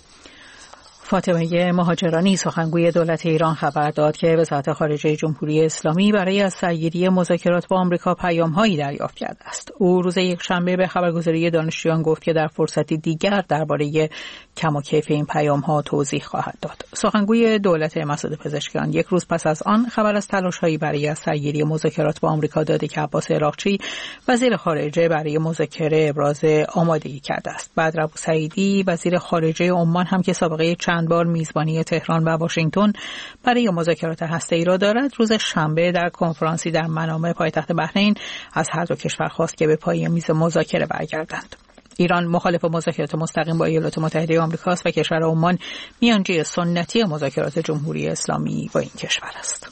فاطمه مهاجرانی سخنگوی دولت ایران خبر داد که وزارت خارجه جمهوری اسلامی برای از سرگیری مذاکرات با آمریکا پیام‌هایی دریافت کرده است. او روز یکشنبه به خبرگزاری دانشجویان گفت که در فرصتی دیگر درباره کم و کیف این پیام‌ها توضیح خواهد داد. سخنگوی دولت مسعود پزشکیان یک روز پس از آن خبر از تلاش‌هایی برای از سرگیری مذاکرات با آمریکا داده که عباس عراقچی وزیر خارجه برای مذاکره ابراز آمادگی کرده است. بدر ابوسعیدی وزیر خارجه عمان هم که سابقه چند بار میزبانی تهران و واشنگتن برای مذاکرات هسته‌ای را دارد، روز شنبه در کنفرانسی در منامه پایتخت بحرین از هر دو کشور خواست که به پای میز مذاکره برگردند. ایران مخالف مذاکرات مستقیم با ایالات متحده آمریکا است و کشور عمان میانجی سنتی مذاکرات جمهوری اسلامی با این کشور است.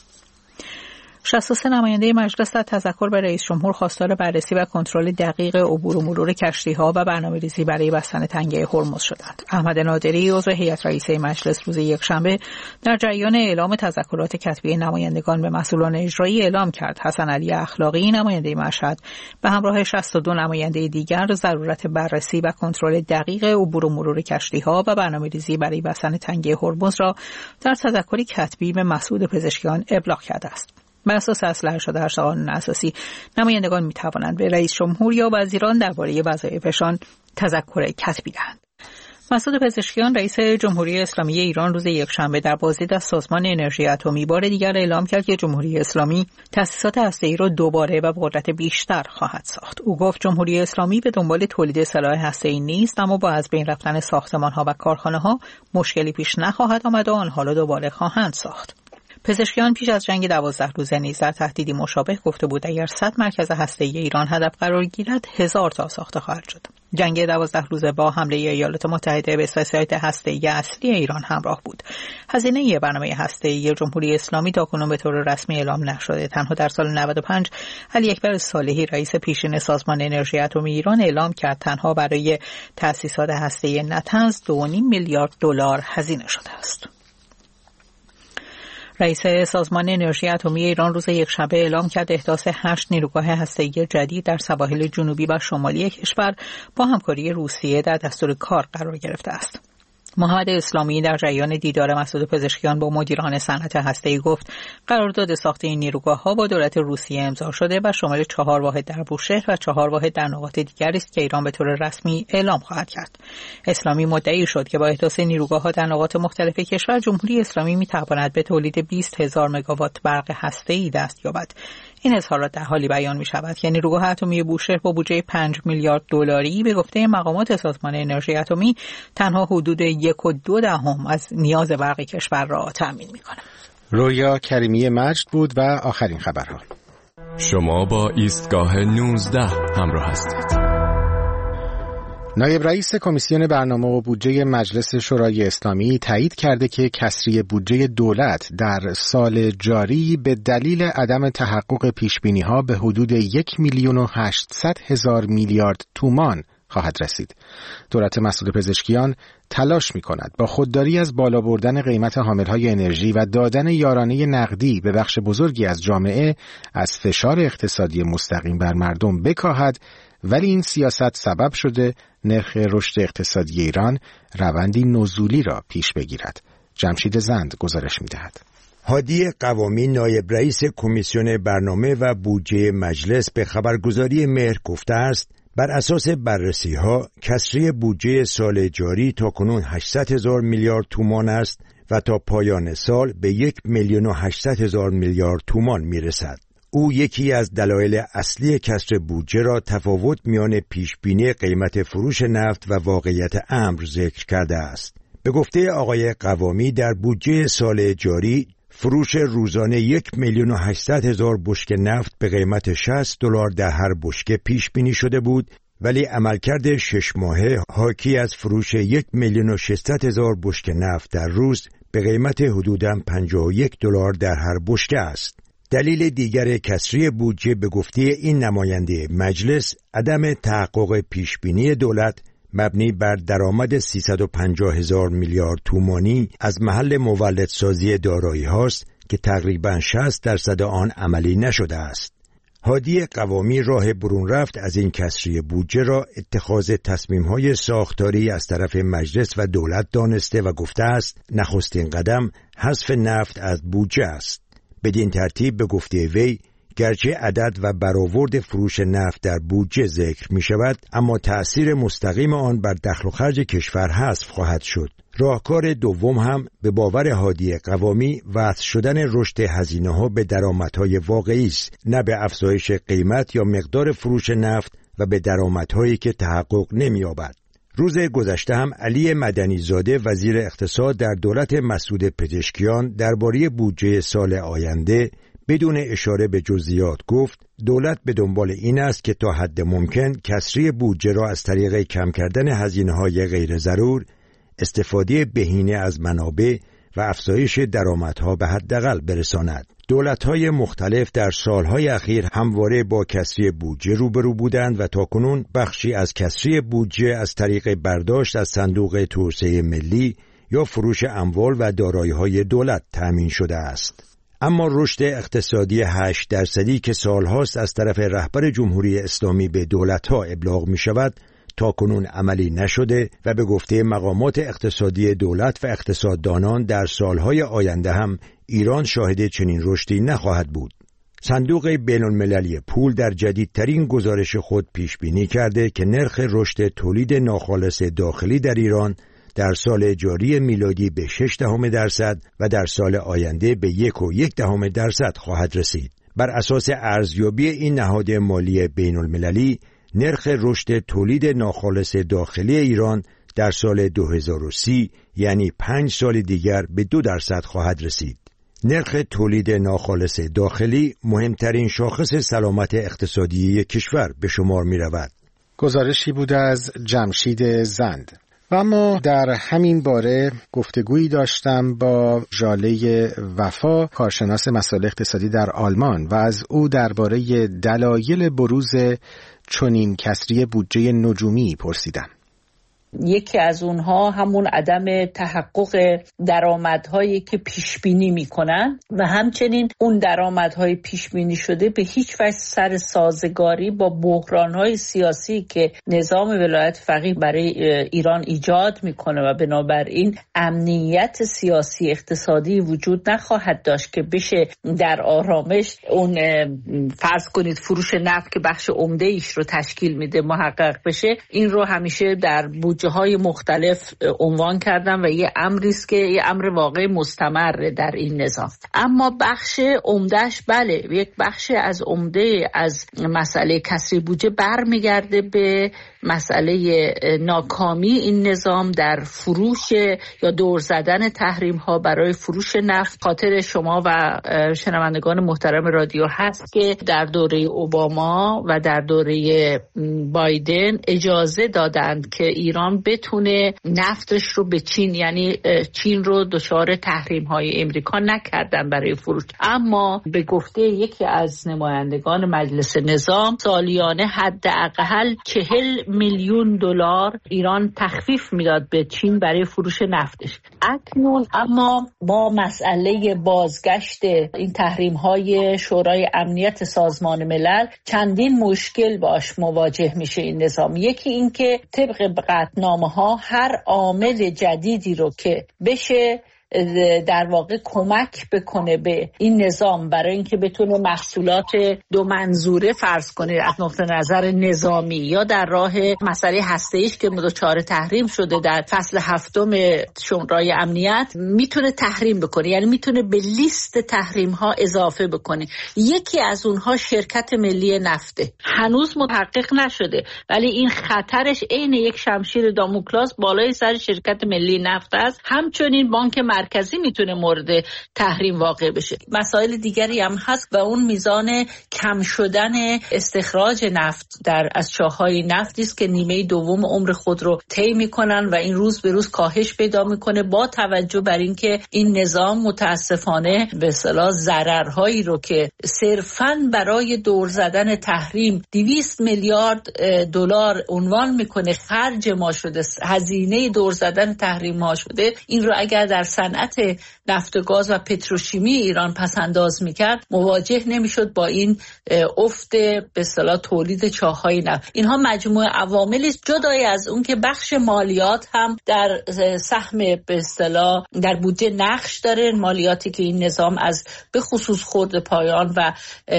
شصت و سه نماینده مجلس در تذکر به رئیس جمهور خواستار بررسی و کنترل دقیق عبور و مرور کشتی‌ها و برنامه‌ریزی برای بستن تنگه هرمز شدند. احمد نادری عضو هیئت رئیسه مجلس روز یکشنبه در جریان اعلام تذکرات کتبی نمایندگان به مسئولان اجرایی اعلام کرد حسن علی اخلاقی نماینده مشهد به همراه شصت و دو نماینده دیگر ضرورت بررسی و کنترل دقیق عبور و مرور کشتی‌ها و برنامه‌ریزی برای بستن تنگه هرمز را در تذکری کتبی به مسعود پزشکیان ابلاغ کرده است. بر اساس اصل هشتاد و هشت قانون اساسی نمایندگان می توانند به رئیس جمهور یا وزیران درباره وظایفشان تذکر کتبی دهند. مسعود پزشکیان رئیس جمهوری اسلامی ایران روز یکشنبه در بازدید از سازمان انرژی اتمی بار دیگر اعلام کرد که جمهوری اسلامی تأسیسات هسته‌ای را دوباره و به قدرت بیشتر خواهد ساخت. او گفت جمهوری اسلامی به دنبال تولید سلاح هسته‌ای نیست، اما با از بین رفتن ساختمان‌ها و کارخانه‌ها مشکلی پیش نخواهد آمد و آنها را دوباره خواهند ساخت. پزشکیان پیش از جنگ دوازده روزه نیز در تهدیدی مشابه گفته بود اگر صد مرکز هسته‌ای ایران هدف قرار گیرد هزار تا ساخته خواهد شد. جنگ دوازده روزه با حمله ایالات متحده به اساسات هسته‌ای اصلی ایران همراه بود. هزینه برنامه هسته‌ای جمهوری اسلامی تاکنون به طور رسمی اعلام نشده. تنها در سال نود و پنج علی اکبر صالحی رئیس پیشین سازمان انرژی اتمی ایران اعلام کرد تنها برای تأسیسات هسته‌ای نتنز دو و نیم میلیارد دلار هزینه شده است. رئیس سازمان انرژی اتمی ایران روز یکشنبه اعلام کرد احداث هشت نیروگاه هسته‌ای جدید در سواحل جنوبی و شمالی کشور با همکاری روسیه در دستور کار قرار گرفته است. محمد اسلامی در جریان دیدار مسعود پزشکیان با مدیران صنعت هسته‌ای گفت قرارداد ساخت این نیروگاه‌ها با دولت روسیه امضا شده و شامل چهار واحد در بوشهر و چهار واحد در نقاط دیگری است که ایران به طور رسمی اعلام خواهد کرد. اسلامی مدعی شد که با احداث نیروگاه‌ها در نقاط مختلف کشور جمهوری اسلامی می‌تواند به تولید بیست هزار مگاوات برق هسته‌ای دست یابد. این اظهارات در حالی بیان می شود که نیروگاه اتمی بوشهر با بودجه پنج میلیارد دلاری به گفته مقامات سازمان انرژی اتمی تنها حدود یک و دو دهم از نیاز برق کشور را تأمین می کند. رویا کریمی مجد بود و آخرین خبرها. شما با ایستگاه نوزده همراه هستید. نایب رئیس کمیسیون برنامه و بودجه مجلس شورای اسلامی تایید کرده که کسری بودجه دولت در سال جاری به دلیل عدم تحقق پیشبینی‌ها به حدود یک میلیون و هشتصد هزار میلیارد تومان خواهد رسید. دولت مسعود پزشکیان تلاش می‌کند با خودداری از بالا بردن قیمت حامل‌های انرژی و دادن یارانه نقدی به بخش بزرگی از جامعه از فشار اقتصادی مستقیم بر مردم بکاهد، ولی این سیاست سبب شده نرخ رشد اقتصادی ایران روندی نزولی را پیش بگیرد. جمشید زند گزارش می‌دهد. هادی قوامی نایب رئیس کمیسیون برنامه و بودجه مجلس به خبرگزاری مهر گفته است بر اساس بررسی‌ها کسری بودجه سال جاری تاکنون هشتصد هزار میلیارد تومان است و تا پایان سال به یک میلیون و هشتصد هزار میلیارد تومان می‌رسد. او یکی از دلایل اصلی کسر بودجه را تفاوت میان پیشبینی قیمت فروش نفت و واقعیت امر ذکر کرده است. به گفته آقای قوامی در بودجه سال جاری فروش روزانه یک میلیون و هشتصد هزار بشکه نفت به قیمت شصت دلار در هر بشکه پیش بینی شده بود، ولی عملکرد شش ماهه حاکی از فروش یک میلیون و ششصد هزار بشکه نفت در روز به قیمت حدوداً پنجاه و یک دلار در هر بشکه است. دلیل دیگر کسری بودجه به گفته این نماینده مجلس عدم تحقق پیشبینی دولت مبنی بر درآمد سیصد و پنجاه هزار میلیارد تومانی از محل مولدسازی دارایی هاست که تقریباً شصت درصد آن عملی نشده است. هادی قوامی راه برون رفت از این کسری بودجه را اتخاذ تصمیم‌های ساختاری از طرف مجلس و دولت دانسته و گفته است نخستین قدم حذف نفت از بودجه است. بدین ترتیب به گفته وی گرچه عدد و برآورد فروش نفت در بودجه ذکر می شود، اما تأثیر مستقیم آن بر دخل و خرج کشور حذف خواهد شد. راهکار دوم هم به باور هادی قوامی وصل شدن رشد هزینه‌ها به درآمدهای واقعی است، نه به افزایش قیمت یا مقدار فروش نفت و به درآمدهایی که تحقق نمی‌یابد. روز گذشته هم علی مدنی زاده وزیر اقتصاد در دولت مسعود پزشکیان درباره بودجه سال آینده بدون اشاره به جزئیات گفت دولت به دنبال این است که تا حد ممکن کسری بودجه را از طریق کم کردن هزینه‌های غیر ضرور، استفاده بهینه از منابع و افزایش درآمدها به حداقل برساند. دولت‌های مختلف در سالهای اخیر همواره با کسری بودجه روبرو بودند و تاکنون بخشی از کسری بودجه از طریق برداشت از صندوق توسعه ملی یا فروش اموال و دارایی‌های دولت تأمین شده است. اما رشد اقتصادی هشت درصدی که سالهاست از طرف رهبر جمهوری اسلامی به دولت‌ها ابلاغ می‌شود تاکنون عملی نشده و به گفته مقامات اقتصادی دولت و اقتصاددانان در سالهای آینده هم ایران شاهد چنین رشدی نخواهد بود. صندوق بین‌المللی پول در جدیدترین گزارش خود پیش بینی کرده که نرخ رشد تولید ناخالص داخلی در ایران در سال جاری میلادی به شش دهم درصد و در سال آینده به یک و یک دهم درصد خواهد رسید. بر اساس ارزیابی این نهاد مالی بین‌المللی نرخ رشد تولید ناخالص داخلی ایران در سال دو هزار و سی یعنی پنج سال دیگر به دو درصد خواهد رسید. نرخ تولید ناخالص داخلی مهمترین شاخص سلامت اقتصادی کشور به شمار می رود. گزارشی بود از جمشید زند. و اما در همین باره گفتگویی داشتم با ژاله وفا، کارشناس مسائل اقتصادی در آلمان، و از او درباره دلایل بروز چنین کسری بودجه نجومی پرسیدم. یکی از اونها همون عدم تحقق درآمدهایی که پیش بینی میکنن و همچنین اون درآمدهای پیش بینی شده به هیچ وجه سر سازگاری با بحرانهای سیاسی که نظام ولایت فقیه برای ایران ایجاد میکنه و بنابراین امنیت سیاسی اقتصادی وجود نخواهد داشت که بشه در آرامش اون فرض کنید فروش نفت که بخش عمده ایش رو تشکیل میده محقق بشه. این رو همیشه در بودجه های مختلف عنوان کردم و یه امری است که یه امر واقعی مستمر در این نظام. اما بخش عمدهش بله یک بخش از عمده از مسئله کسری بودجه برمیگرده به مسئله ناکامی این نظام در فروش یا دور زدن تحریم ها برای فروش نفت. خاطر شما و شنوندگان محترم رادیو هست که در دوره اوباما و در دوره بایدن اجازه دادند که ایران بتونه نفتش رو به چین، یعنی چین رو دچار تحریم های امریکا نکردن برای فروش. اما به گفته یکی از نمایندگان مجلس نظام سالیانه حداقل چهل میلیون دلار ایران تخفیف میداد به چین برای فروش نفتش. اکنون اما با مسئله بازگشت این تحریم های شورای امنیت سازمان ملل چندین مشکل باش مواجه میشه این نظام. یکی این که طبق قطعنامه ها هر عامل جدیدی رو که بشه در واقع کمک بکنه به این نظام برای اینکه بتونه محصولات دو منظوره فرض کنه از نقطه نظر نظامی یا در راه مسئله هسته‌ایش که دچار تحریم شده در فصل هفتم شورای امنیت میتونه تحریم بکنه، یعنی میتونه به لیست تحریم ها اضافه بکنه. یکی از اونها شرکت ملی نفته، هنوز محقق نشده ولی این خطرش عین یک شمشیر داموکلاس بالای سر شرکت ملی نفت است. همچنین بانک مرکزی میتونه مورد تحریم واقع بشه. مسائل دیگری هم هست و اون میزان کم شدن استخراج نفت در از چاه‌های نفتی است که نیمه دوم عمر خود رو طی میکنن و این روز به روز کاهش پیدا میکنه با توجه بر اینکه این نظام متاسفانه به اصطلاح ضررهایی رو که صرفاً برای دور زدن تحریم دویست میلیارد دلار عنوان میکنه خرج ما شده، هزینه دور زدن تحریم ما شده، این رو اگر در صنعت نفت و گاز و پتروشیمی ایران پس انداز میکرد مواجه نمیشد با این افت به اصطلاح تولید چاه‌های نفت. اینها مجموعه عواملی است جدای از اون که بخش مالیات هم در سهم به اصطلاح در بودجه نقش داره، مالیاتی که این نظام از به خصوص خرد پایان و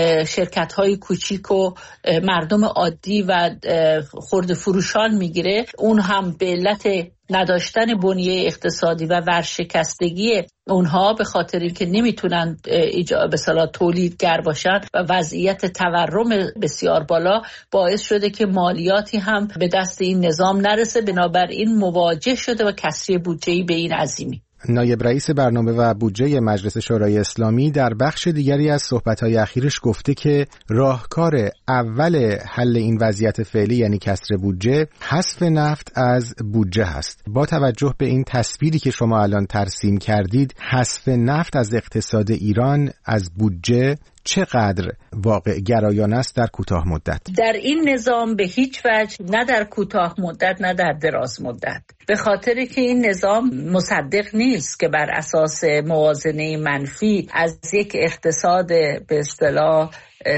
شرکت‌های کوچیک و مردم عادی و خرد فروشان میگیره، اون هم به علت نداشتن بنیه اقتصادی و ورشکستگی اونها به خاطر اینکه نمیتونن به اصطلاح تولیدگر باشن و وضعیت تورم بسیار بالا باعث شده که مالیاتی هم به دست این نظام نرسه، بنابراین مواجه شده و کسری بودجه‌ای به این عظیمی. نایب رئیس برنامه و بودجه مجلس شورای اسلامی در بخش دیگری از صحبت‌های اخیرش گفته که راهکار اول حل این وضعیت فعلی یعنی کسر بودجه حذف نفت از بودجه هست. با توجه به این تصویری که شما الان ترسیم کردید، حذف نفت از اقتصاد ایران از بودجه چقدر واقع گرایانه است در کوتاه مدت؟ در این نظام به هیچ وجه، نه در کوتاه مدت نه در دراز مدت، به خاطر که این نظام مصدق نیست که بر اساس موازنه منفی از یک اقتصاد به اصطلاح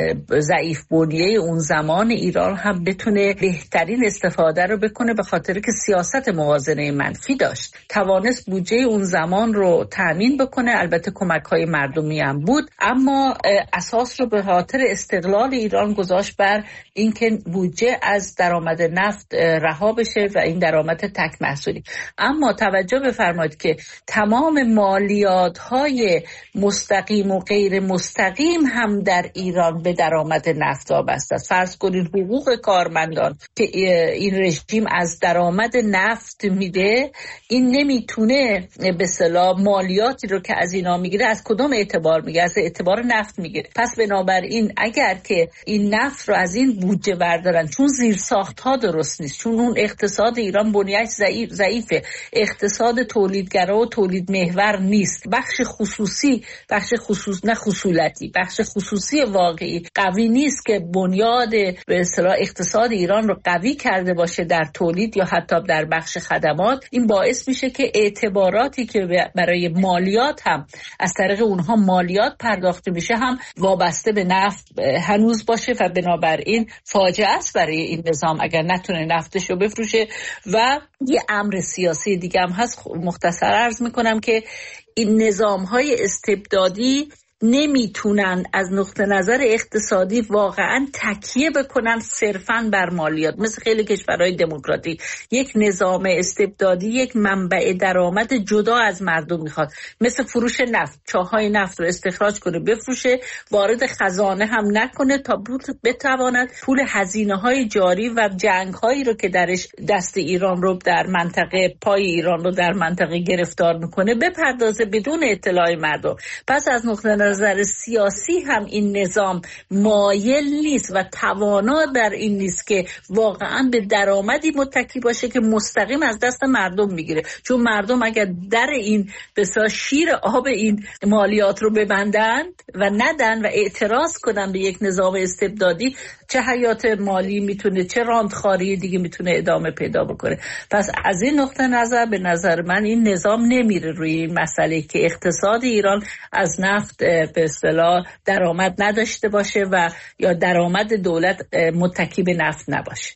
ضعیف بنیه اون زمان ایران هم بتونه بهترین استفاده رو بکنه، به خاطر که سیاست موازنه منفی داشت، توانست بودجه اون زمان رو تامین بکنه، البته کمک‌های مردمی هم بود، اما اساس رو به خاطر استقلال ایران گذاشت بر اینکه بودجه از درآمد نفت رها بشه و این درآمد تک محصولی. اما توجه بفرمایید که تمام مالیات‌های مستقیم و غیر مستقیم هم در ایران به درآمد نفت وابسته است. فرض کنید حقوق کارمندان که این رژیم از درآمد نفت میده، این نمیتونه به اصطلاح مالیاتی رو که از اینا میگیره از کدام اعتبار میگیره؟ از اعتبار نفت میگیره. پس بنابراین اگر که این نفت رو از این بودجه بردارن، چون زیرساخت‌ها درست نیست، چون اون اقتصاد ایران بنیه‌اش ضعیف ضعیفه، اقتصاد تولیدگرا و تولید محور نیست، بخش خصوصی، بخش خصوص نه خصولتی، بخش خصوصی واقعی قوی نیست که بنیاد به اصطلاح اقتصاد ایران رو قوی کرده باشه در تولید یا حتی در بخش خدمات. این باعث میشه که اعتباراتی که برای مالیات هم از طریق اونها مالیات پرداخته میشه هم وابسته به نفت هنوز باشه و بنابراین فاجعه است برای این نظام اگر نتونه نفتش رو بفروشه. و یه امر سیاسی دیگه هم هست، مختصر عرض میکنم که این نظام‌های استبدادی نمیتونن از نقطه نظر اقتصادی واقعا تکیه بکنن صرفاً بر مالیات. مثل خیلی کشورهای دموکراتیک یک نظام استبدادی یک منبع درآمد جدا از مردم میخواد، مثل فروش نفت، چاهای نفت رو استخراج کنه بفروشه، وارد خزانه هم نکنه تا بتواند پول هزینه‌های جاری و جنگ‌هایی رو که درش دست ایران رو در منطقه پای ایران رو در منطقه گرفتار میکنه بپردازه بدون اطلاع مردم. پس از نقطه نظر سیاسی هم این نظام مایل نیست و توانا در این نیست که واقعا به درآمدی متکی باشه که مستقیم از دست مردم میگیره، چون مردم اگر در این بسیار شیر آب این مالیات رو ببندند و ندن و اعتراض کنن به یک نظام استبدادی، چه حیات مالی میتونه، چه راندخاری دیگه میتونه ادامه پیدا بکنه. پس از این نقطه نظر به نظر من این نظام نمیره روی این مسئله که اقتصاد ایران از نفت به اصطلاح درآمد نداشته باشه و یا درآمد دولت متکی به نفت نباشه.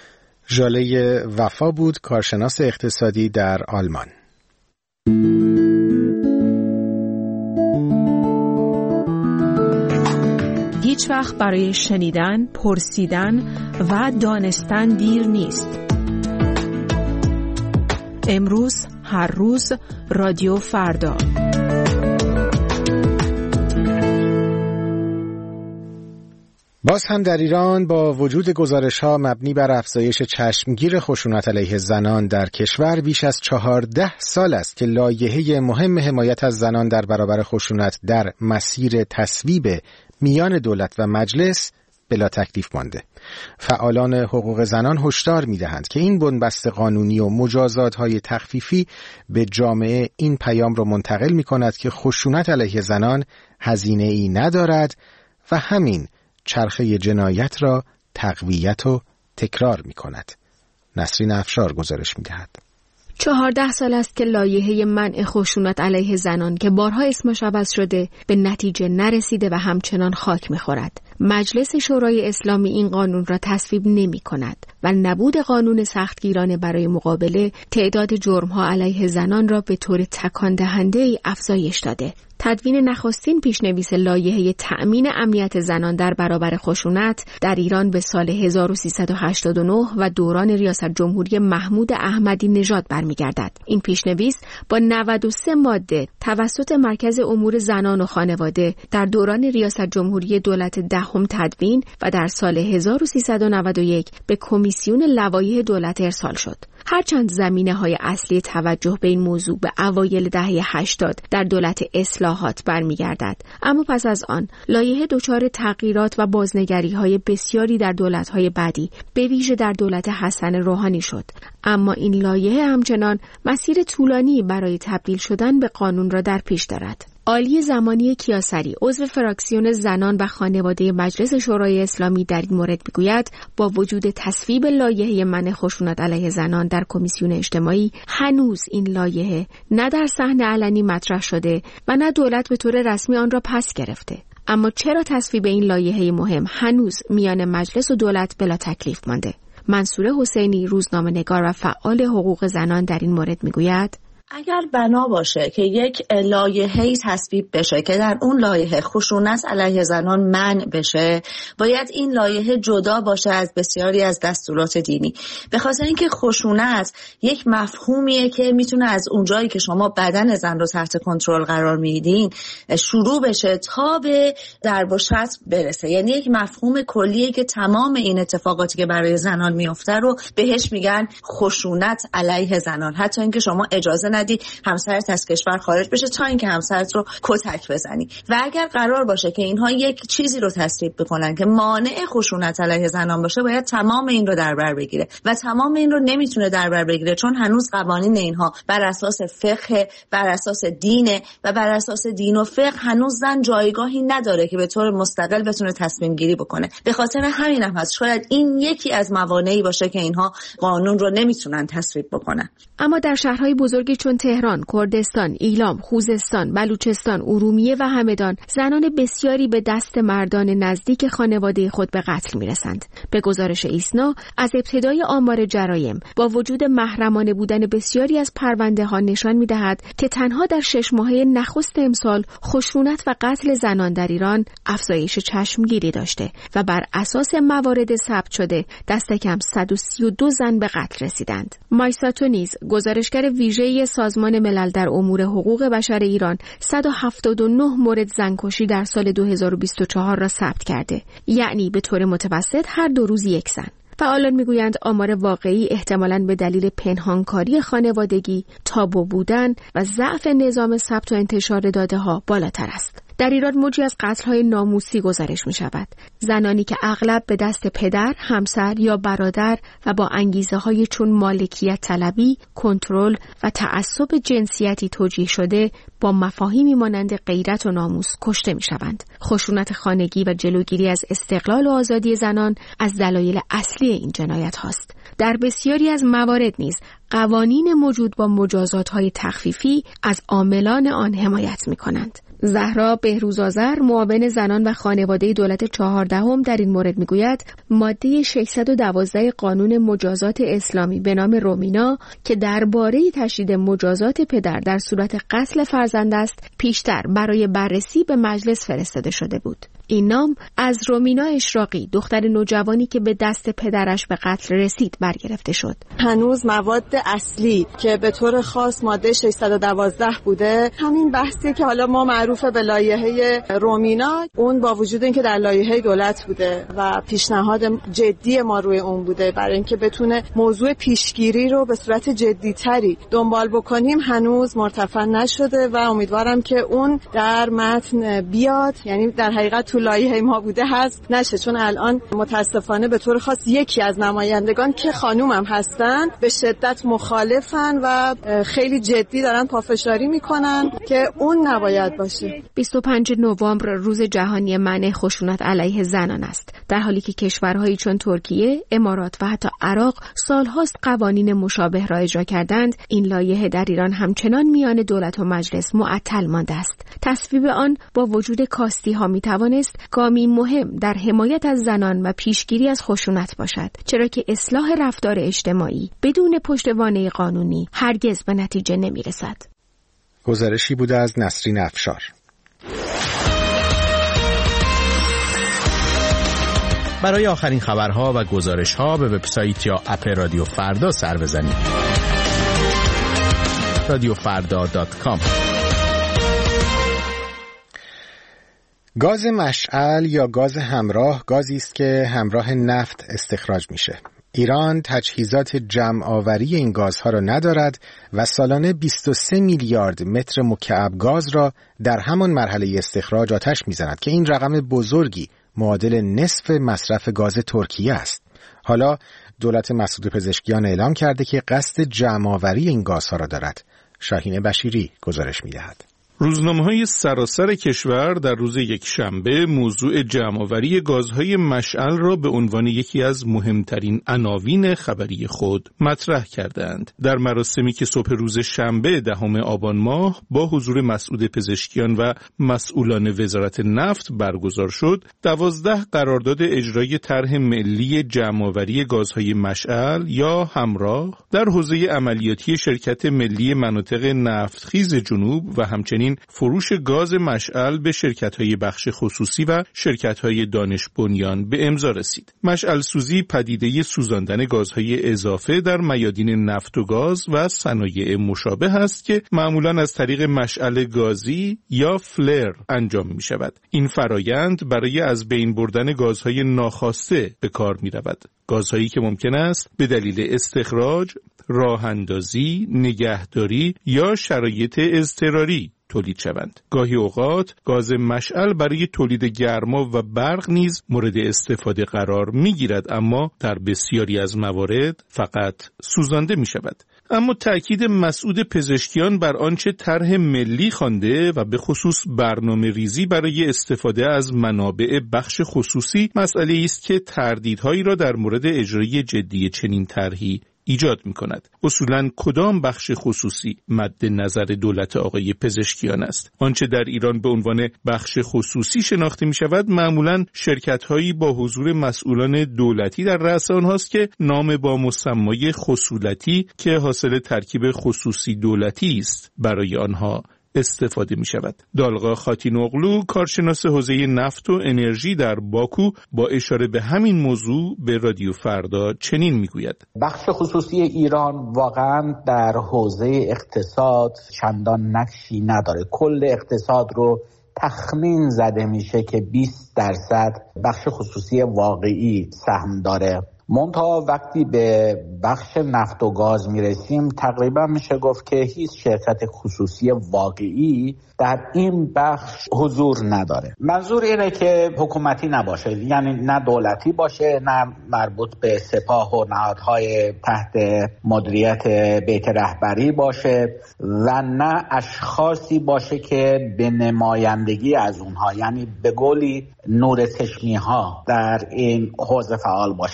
ژاله وفا بود، کارشناس اقتصادی در آلمان. هیچ وقت برای شنیدن، پرسیدن و دانستن دیر نیست. امروز، هر روز، رادیو فردا. باز هم در ایران با وجود گزارش‌ها مبنی بر افزایش چشمگیر خشونت علیه زنان در کشور، بیش از چهارده سال است که لایحه مهم حمایت از زنان در برابر خشونت در مسیر تصویب میان دولت و مجلس بلا تکلیف مانده. فعالان حقوق زنان هشدار می‌دهند که این بنبست قانونی و مجازات‌های تخفیفی به جامعه این پیام را منتقل می‌کند که خشونت علیه زنان هزینه‌ای ندارد و همین چرخه جنایت را تقویت و تکرار می‌کند. نسرین افشار گزارش می‌دهد. چهارده سال است که لایحه منع خشونت علیه زنان که بارها اسمش عوض شده به نتیجه نرسیده و همچنان خاک می‌خورد. مجلس شورای اسلامی این قانون را تصویب نمی‌کند و نبود قانون سختگیرانه برای مقابله تعداد جرم‌ها علیه زنان را به طور تکان دهنده‌ای افزایش داده. تدوین نخستین پیشنویس لایحه تأمین امنیت زنان در برابر خشونت در ایران به سال هزار و سیصد و هشتاد و نه و دوران ریاست جمهوری محمود احمدی نژاد برمیگردد. این پیشنویس با نود و سه ماده توسط مرکز امور زنان و خانواده در دوران ریاست جمهوری دولت دهم تدوین و در سال هزار و سیصد و نود و یک به کمیسیون لوایح دولت ارسال شد. هرچند زمینه‌های اصلی توجه به این موضوع به اوایل دهه هشتاد در دولت اصلاحات برمیگردد، اما پس از آن لایحه دچار تغییرات و بازنگری‌های بسیاری در دولت‌های بعدی به ویژه در دولت حسن روحانی شد. اما این لایحه همچنان مسیر طولانی برای تبدیل شدن به قانون را در پیش دارد. عالی زمانی کیاسری، عضو فراکسیون زنان و خانواده مجلس شورای اسلامی در این مورد میگوید با وجود تصویب لایحه منع خشونت علیه زنان در کمیسیون اجتماعی، هنوز این لایحه نه در صحنه علنی مطرح شده و نه دولت به طور رسمی آن را پس گرفته. اما چرا تصویب این لایحه مهم هنوز میان مجلس و دولت بلا تکلیف مانده؟ منصوره حسینی، روزنامه‌نگار و فعال حقوق زنان در این مورد میگوید اگر بنا باشه که یک لایحه‌ای تصویب بشه که در اون لایحه خشونت علیه زنان منع بشه، باید این لایحه جدا باشه از بسیاری از دستورات دینی، به خاطر اینکه خشونت یک مفهومیه که میتونه از اونجایی که شما بدن زن رو تحت کنترل قرار میدین شروع بشه تا به ضرب و شتم برسه. یعنی یک مفهوم کلیه که تمام این اتفاقاتی که برای زنان میفته رو بهش میگن خشونت علیه زنان، حتی اینکه شما اجازه ندی همسرت از کشور خارج بشه تا اینکه همسرت رو کتک بزنی. و اگر قرار باشه که اینها یک چیزی رو تصویب بکنن که مانع خشونت علیه زنان باشه، باید تمام این رو در بر بگیره و تمام این رو نمیتونه در بر بگیره چون هنوز قوانین اینها بر اساس فقه، بر اساس دین و بر اساس دین و فقه هنوز زن جایگاهی نداره که به طور مستقل بتونه تصمیم گیری بکنه. به خاطر همین هم هست شاید این یکی از موانعی باشه که اینها قانون رو نمیتونن تصویب بکنن. اما در شهرهای بزرگی چون تهران، کردستان، ایلام، خوزستان، بلوچستان، ارومیه و همدان زنان بسیاری به دست مردان نزدیک خانواده خود به قتل میرسند. به گزارش ایسنا از ابتدای آمار جرایم با وجود محرمانه بودن بسیاری از پرونده ها نشان میدهد که تنها در شش ماهه نخست امسال خشونت و قتل زنان در ایران افزایش چشمگیری داشته و بر اساس موارد ثبت شده دست کم صد و سی و دو زن به قتل رسیدند. مایساتو نیز گزارشگر ویژه‌ای سازمان ملل در امور حقوق بشر ایران صد و هفتاد و نه مورد زنکشی در سال دو هزار و بیست و چهار را ثبت کرده، یعنی به طور متوسط هر دو روز یک زن. فعالان میگویند آمار واقعی احتمالاً به دلیل پنهانکاری خانوادگی، تابو بودن و ضعف نظام ثبت و انتشار داده‌ها بالاتر است. در ایران موجی از قتل‌های ناموسی گزارش می‌شود. زنانی که اغلب به دست پدر، همسر یا برادر و با انگیزه‌های چون مالکیت طلبی، کنترل و تعصب جنسیتی توجیه شده با مفاهیمی مانند غیرت و ناموس کشته می‌شوند. خشونت خانگی و جلوگیری از استقلال و آزادی زنان از دلایل اصلی این جنایت هاست. در بسیاری از موارد نیز قوانین موجود با مجازات‌های تخفیفی از عاملان آن حمایت می‌کنند. زهرا بهروزآذر، معاون زنان و خانواده دولت چهاردهم در این مورد میگوید ماده ششصد و دوازده قانون مجازات اسلامی به نام رومینا که درباره تشدید مجازات پدر در صورت قتل فرزند است، پیشتر برای بررسی به مجلس فرستاده شده بود. این نام از رومینا اشراقی، دختر نوجوانی که به دست پدرش به قتل رسید، برگرفته شد. هنوز مواد اصلی که به طور خاص ماده ششصد و دوازده بوده، همین بحثی که حالا ما معروف به لایحه رومینا، اون با وجود اینکه در لایحه دولت بوده و پیشنهاد جدی ما روی اون بوده برای اینکه بتونه موضوع پیشگیری رو به صورت جدی‌تری دنبال بکنیم، هنوز مرتفع نشده و امیدوارم که اون در متن بیاد، یعنی در حقیقت تو لایحه ما بوده هست نشه، چون الان متاسفانه به طور خاص یکی از نمایندگان که خانوم هم هستن به شدت مخالفن و خیلی جدی دارن پافشاری میکنن که اون نباید باشه. بیست و پنجم نوامبر روز جهانی منع خشونت علیه زنان است، در حالی که کشورهایی چون ترکیه، امارات و حتی عراق سالهاست قوانین مشابه را اجرا کردند. این لایحه در ایران همچنان میان دولت و مجلس معطل مانده است. تصویب آن با وجود کاستی ها می توانست گامی مهم در حمایت از زنان و پیشگیری از خشونت باشد، چرا که اصلاح رفتار اجتماعی بدون پشتوانه قانونی هرگز به نتیجه نمی رسد. گزارشی بوده از نسرین افشار. برای آخرین خبرها و گزارشها به وبسایت یا اپ رادیو فردا سر بزنید. رادیو فردا دات کام. گاز مشعل یا گاز همراه گازی است که همراه نفت استخراج میشه. ایران تجهیزات جمع آوری این گازها را ندارد و سالانه بیست و سه میلیارد متر مکعب گاز را در همان مرحله استخراج آتش میزند که این رقم بزرگی معادل نصف مصرف گاز ترکیه است. حالا دولت مسعود پزشکیان اعلام کرده که قصد جمع آوری این گازها را دارد. شاهین بشیری گزارش می‌دهد. روزنامه‌های سراسر کشور در روز یکشنبه موضوع جمع‌آوری گازهای مشعل را به عنوان یکی از مهمترین عناوین خبری خود مطرح کردند. در مراسمی که صبح روز شنبه دهم آبان ماه با حضور مسعود پزشکیان و مسئولان وزارت نفت برگزار شد، دوازده قرارداد اجرای طرح ملی جمع‌آوری گازهای مشعل یا همراه در حوزه عملیاتی شرکت ملی مناطق نفتخیز جنوب و همچنین فروش گاز مشعل به شرکت‌های بخش خصوصی و شرکت‌های دانش بنیان به امضا رسید. مشعل سوزی پدیده سوزاندن گازهای اضافه در میادین نفت و گاز و صنایع مشابه است که معمولاً از طریق مشعل گازی یا فلر انجام می‌شود. این فرایند برای از بین بردن گازهای ناخواسته به کار می‌رود. گازهایی که ممکن است به دلیل استخراج، راه اندازی، نگهداری یا شرایط اضطراری تولید شوند. گاهی اوقات گاز مشعل برای تولید گرما و برق نیز مورد استفاده قرار می‌گیرد، اما در بسیاری از موارد فقط سوزانده می‌شود. اما تأکید مسعود پزشکیان بر آنچه طرح ملی خوانده و به خصوص برنامه ریزی برای استفاده از منابع بخش خصوصی مسئله است که تردیدهایی را در مورد اجرای جدی چنین طرحی ایجاد می کند. اصولاً کدام بخش خصوصی مد نظر دولت آقای پزشکیان است؟ آنچه در ایران به عنوان بخش خصوصی شناخته می شود معمولاً شرکت‌هایی با حضور مسئولان دولتی در رأس آنهاست که نام با مسمای خصولتی که حاصل ترکیب خصوصی دولتی است برای آنها استفاده می شود. دالغا خاتینوغلو، کارشناس حوزه نفت و انرژی در باکو، با اشاره به همین موضوع به رادیو فردا چنین می گوید: بخش خصوصی ایران واقعا در حوزه اقتصاد چندان نقشی نداره. کل اقتصاد رو تخمین زده میشه که بیست درصد بخش خصوصی واقعی سهم داره. منتها وقتی به بخش نفت و گاز میرسیم تقریبا میشه گفت که هیچ شرکت خصوصی واقعی در این بخش حضور نداره. منظور اینه که حکومتی نباشه، یعنی نه دولتی باشه، نه مربوط به سپاه و نهادهای تحت مدیریت بیت رهبری باشه و نه اشخاصی باشه که به نمایندگی از اونها، یعنی به قولی نور چشمی ها در این حوزه فعال باشه.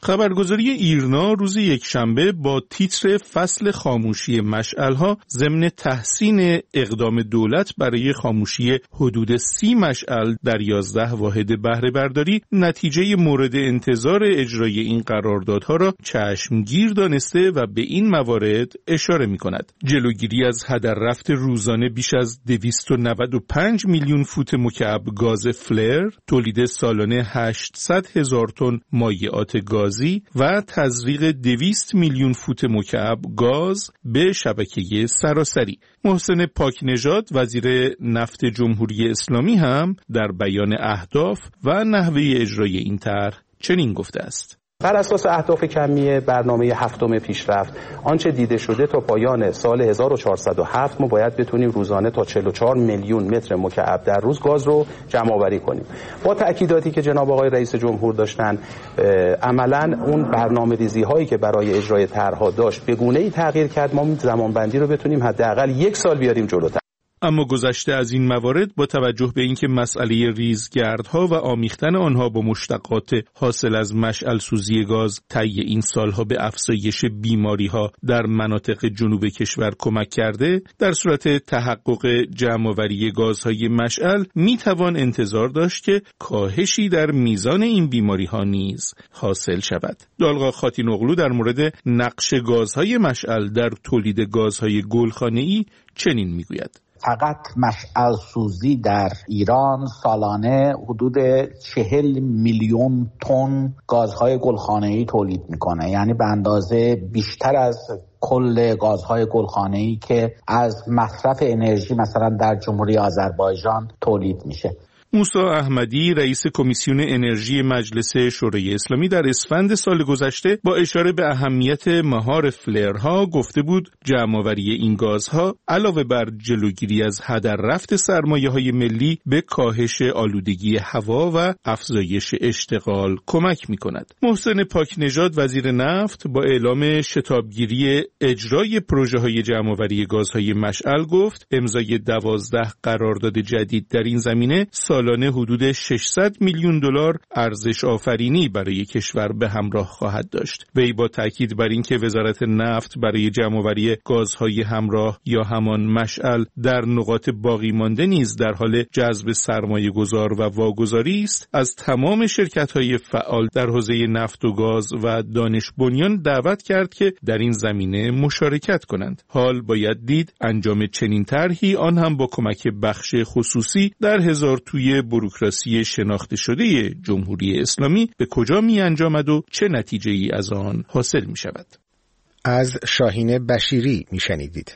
خبرگزاری ایرنا روز یکشنبه با تیتر فصل خاموشی مشعل‌ها ضمن تحسین اقدام دولت برای خاموشی حدود سی مشعل در یازده واحد بهره برداری نتیجه مورد انتظار اجرای این قراردادها را چشمگیر دانسته و به این موارد اشاره می‌کند. جلوگیری از هدر رفت روزانه بیش از دویست و نود و پنج میلیون فوت مکعب گاز فلر، تولید سالانه هشتصد هزار تن مایعات گازی و تزریق دویست میلیون فوت مکعب گاز به شبکه سراسری. محسن پاکنژاد وزیر نفت جمهوری اسلامی هم در بیان اهداف و نحوه اجرای این طرح چنین گفته است: بر اساس اهداف کمی برنامه هفتم پیشرفت آنچه دیده شده تا پایان سال هزار و چهارصد و هفت ما باید بتونیم روزانه تا چهل و چهار میلیون متر مکعب در روز گاز رو جمع آوری کنیم. با تأکیداتی که جناب آقای رئیس جمهور داشتن، عملاً اون برنامه‌ریزی هایی که برای اجرای طرح‌ها داشت به گونه‌ای تغییر کرد ما زمانبندی رو بتونیم حداقل یک سال بیاریم جلوتر. اما گذشته از این موارد با توجه به اینکه مسئله ریزگردها و آمیختن آنها با مشتقات حاصل از مشعل سوزی گاز طی این سالها به افزایش بیماری‌ها در مناطق جنوب کشور کمک کرده، در صورت تحقق جمع‌آوری گازهای مشعل میتوان انتظار داشت که کاهشی در میزان این بیماری‌ها نیز حاصل شود. دالغا خاتینوغلو در مورد نقش گازهای مشعل در تولید گازهای گلخانه‌ای چنین میگوید: فقط مشعل سوزی در ایران سالانه حدود چهل میلیون تن گازهای گلخانه‌ای تولید میکنه، یعنی به اندازه بیشتر از کل گازهای گلخانه‌ای که از مصرف انرژی مثلا در جمهوری آذربایجان تولید میشه. موسی احمدی رئیس کمیسیون انرژی مجلس شورای اسلامی در اسفند سال گذشته با اشاره به اهمیت مهار فلرها گفته بود جمع‌آوری این گازها علاوه بر جلوگیری از هدر رفت سرمایه‌های ملی به کاهش آلودگی هوا و افزایش اشتغال کمک می‌کند. محسن پاکنژاد وزیر نفت با اعلام شتابگیری اجرای پروژه‌های جمع‌آوری گازهای مشعل گفت امضای دوازده قرارداد جدید در این زمینه سالانه حدود ششصد میلیون دلار ارزش آفرینی برای کشور به همراه خواهد داشت. وی با تاکید بر اینکه وزارت نفت برای جمع‌آوری گازهای همراه یا همان مشعل در نقاط باقی مانده نیز در حال جذب سرمایه‌گذار و واگذاری است، از تمام شرکت‌های فعال در حوزه نفت و گاز و دانش بنیان دعوت کرد که در این زمینه مشارکت کنند. حال باید دید انجام چنین طرحی، آن هم با کمک بخش خصوصی در هزار توی بوروکراسی شناخته شده جمهوری اسلامی به کجا می انجامد و چه نتیجه ای از آن حاصل می شود؟ از شاهین بشیری می شنیدید.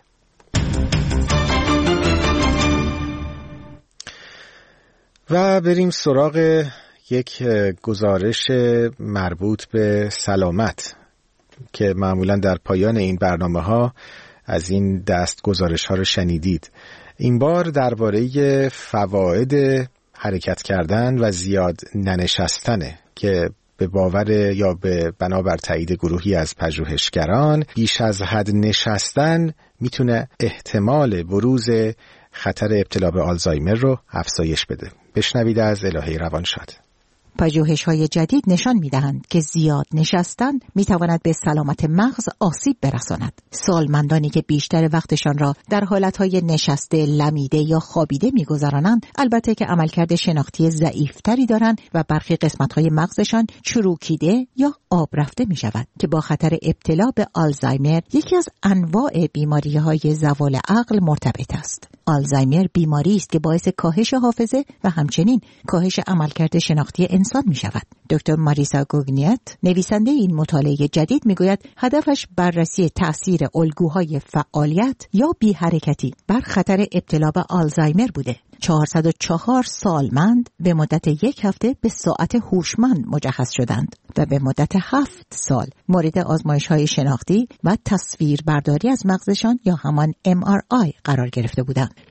و بریم سراغ یک گزارش مربوط به سلامت که معمولا در پایان این برنامه ها از این دست گزارش ها رو شنیدید. این بار درباره فواید حرکت کردن و زیاد ننشستنه که به باور یا به بنابر تایید گروهی از پژوهشگران بیش از حد نشستن میتونه احتمال بروز خطر ابتلا به آلزایمر رو افزایش بده. بشنوید از الهه روانشاد. پژوهش‌های جدید نشان می‌دهند که زیاد نشستن می‌تواند به سلامت مغز آسیب برساند. سالمندانی که بیشتر وقتشان را در حالت‌های نشسته، لمیده یا خوابیده می‌گذرانند، البته که عملکرد شناختی ضعیف‌تری دارند و برخی قسمت‌های مغزشان چروکیده یا آب رفته می‌شود که با خطر ابتلا به آلزایمر، یکی از انواع بیماری‌های زوال عقل، مرتبط است. آلزایمر بیماری است که باعث کاهش حافظه و همچنین کاهش عملکرد شناختی انسان می شود. دکتر ماریسا گوگنیت، نویسنده این مطالعه جدید، می گوید هدفش بررسی تأثیر الگوهای فعالیت یا بی حرکتی بر خطر ابتلا به آلزایمر بوده. چهارصد و چهار سالمند به مدت یک هفته به ساعت هوشمند مجهز شدند و به مدت هفت سال مورد آزمایش‌های شناختی و تصویر برداری از مغزشان یا همان ام آر آی قرار گرفته بودند.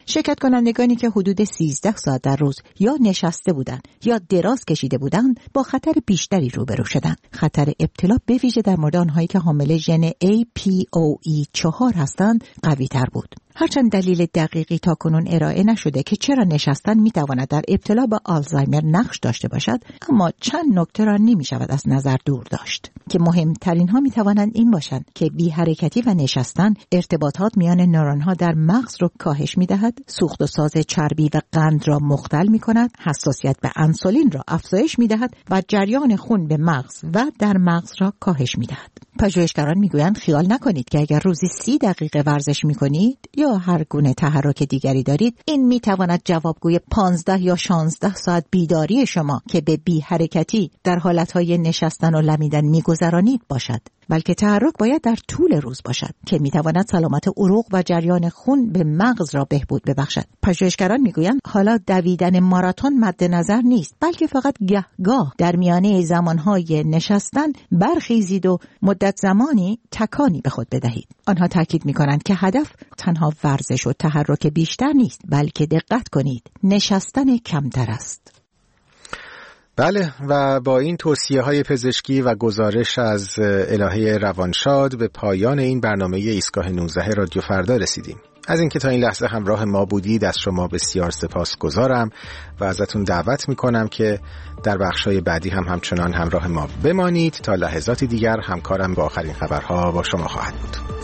شرکت کنندگانی که حدود سیزده ساعت در روز یا نشسته بودند یا دراز کشیده بودند با خطر بیشتری روبرو شدند. خطر ابتلا به ویژه در مورد آنهایی که حامل ژن ای پی او ای چهار هستند قوی تر بود. هرچند دلیل دقیقی تا کنون ارائه نشده که چرا نشستن میتواند در ابتلا به آلزایمر نقش داشته باشد، اما چند نکته را نمی شود از نظر دور داشت که مهمترین ها میتوانند این باشند که بی حرکتی و نشستن ارتباطات میان نورون ها در مغز را کاهش میدهد، سوخت و ساز چربی و قند را مختل می کند، حساسیت به انسولین را افزایش میدهد و جریان خون به مغز و در مغز را کاهش میدهد. پژوهشگران میگویند خیال نکنید که اگر روزی سی دقیقه ورزش میکنید یا هر گونه تحرک دیگری دارید، این میتواند جوابگوی پانزده یا شانزده ساعت بیداری شما که به بی حرکتی در حالتهای نشستن و لمیدن میگذرانید باشد، بلکه تحرک باید در طول روز باشد که میتواند سلامت عروق و جریان خون به مغز را بهبود ببخشد. پژوهشگران میگویند حالا دویدن ماراتون مد نظر نیست، بلکه فقط گهگاه در میانه زمانهای نشستن برخیزید و مدت زمانی تکانی به خود بدهید. آنها تاکید میکنند که هدف تنها ورزش و تحرک بیشتر نیست، بلکه دقت کنید نشستن کمتر است. بله، و با این توصیه های پزشکی و گزارش از الهه روانشاد به پایان این برنامه ایستگاه نوزده رادیو فردا رسیدیم. از اینکه تا این لحظه همراه ما بودید از شما بسیار سپاسگزارم و ازتون دعوت میکنم که در بخشای بعدی هم همچنان همراه ما بمانید. تا لحظاتی دیگر همکارم با آخرین خبرها با شما خواهد بود.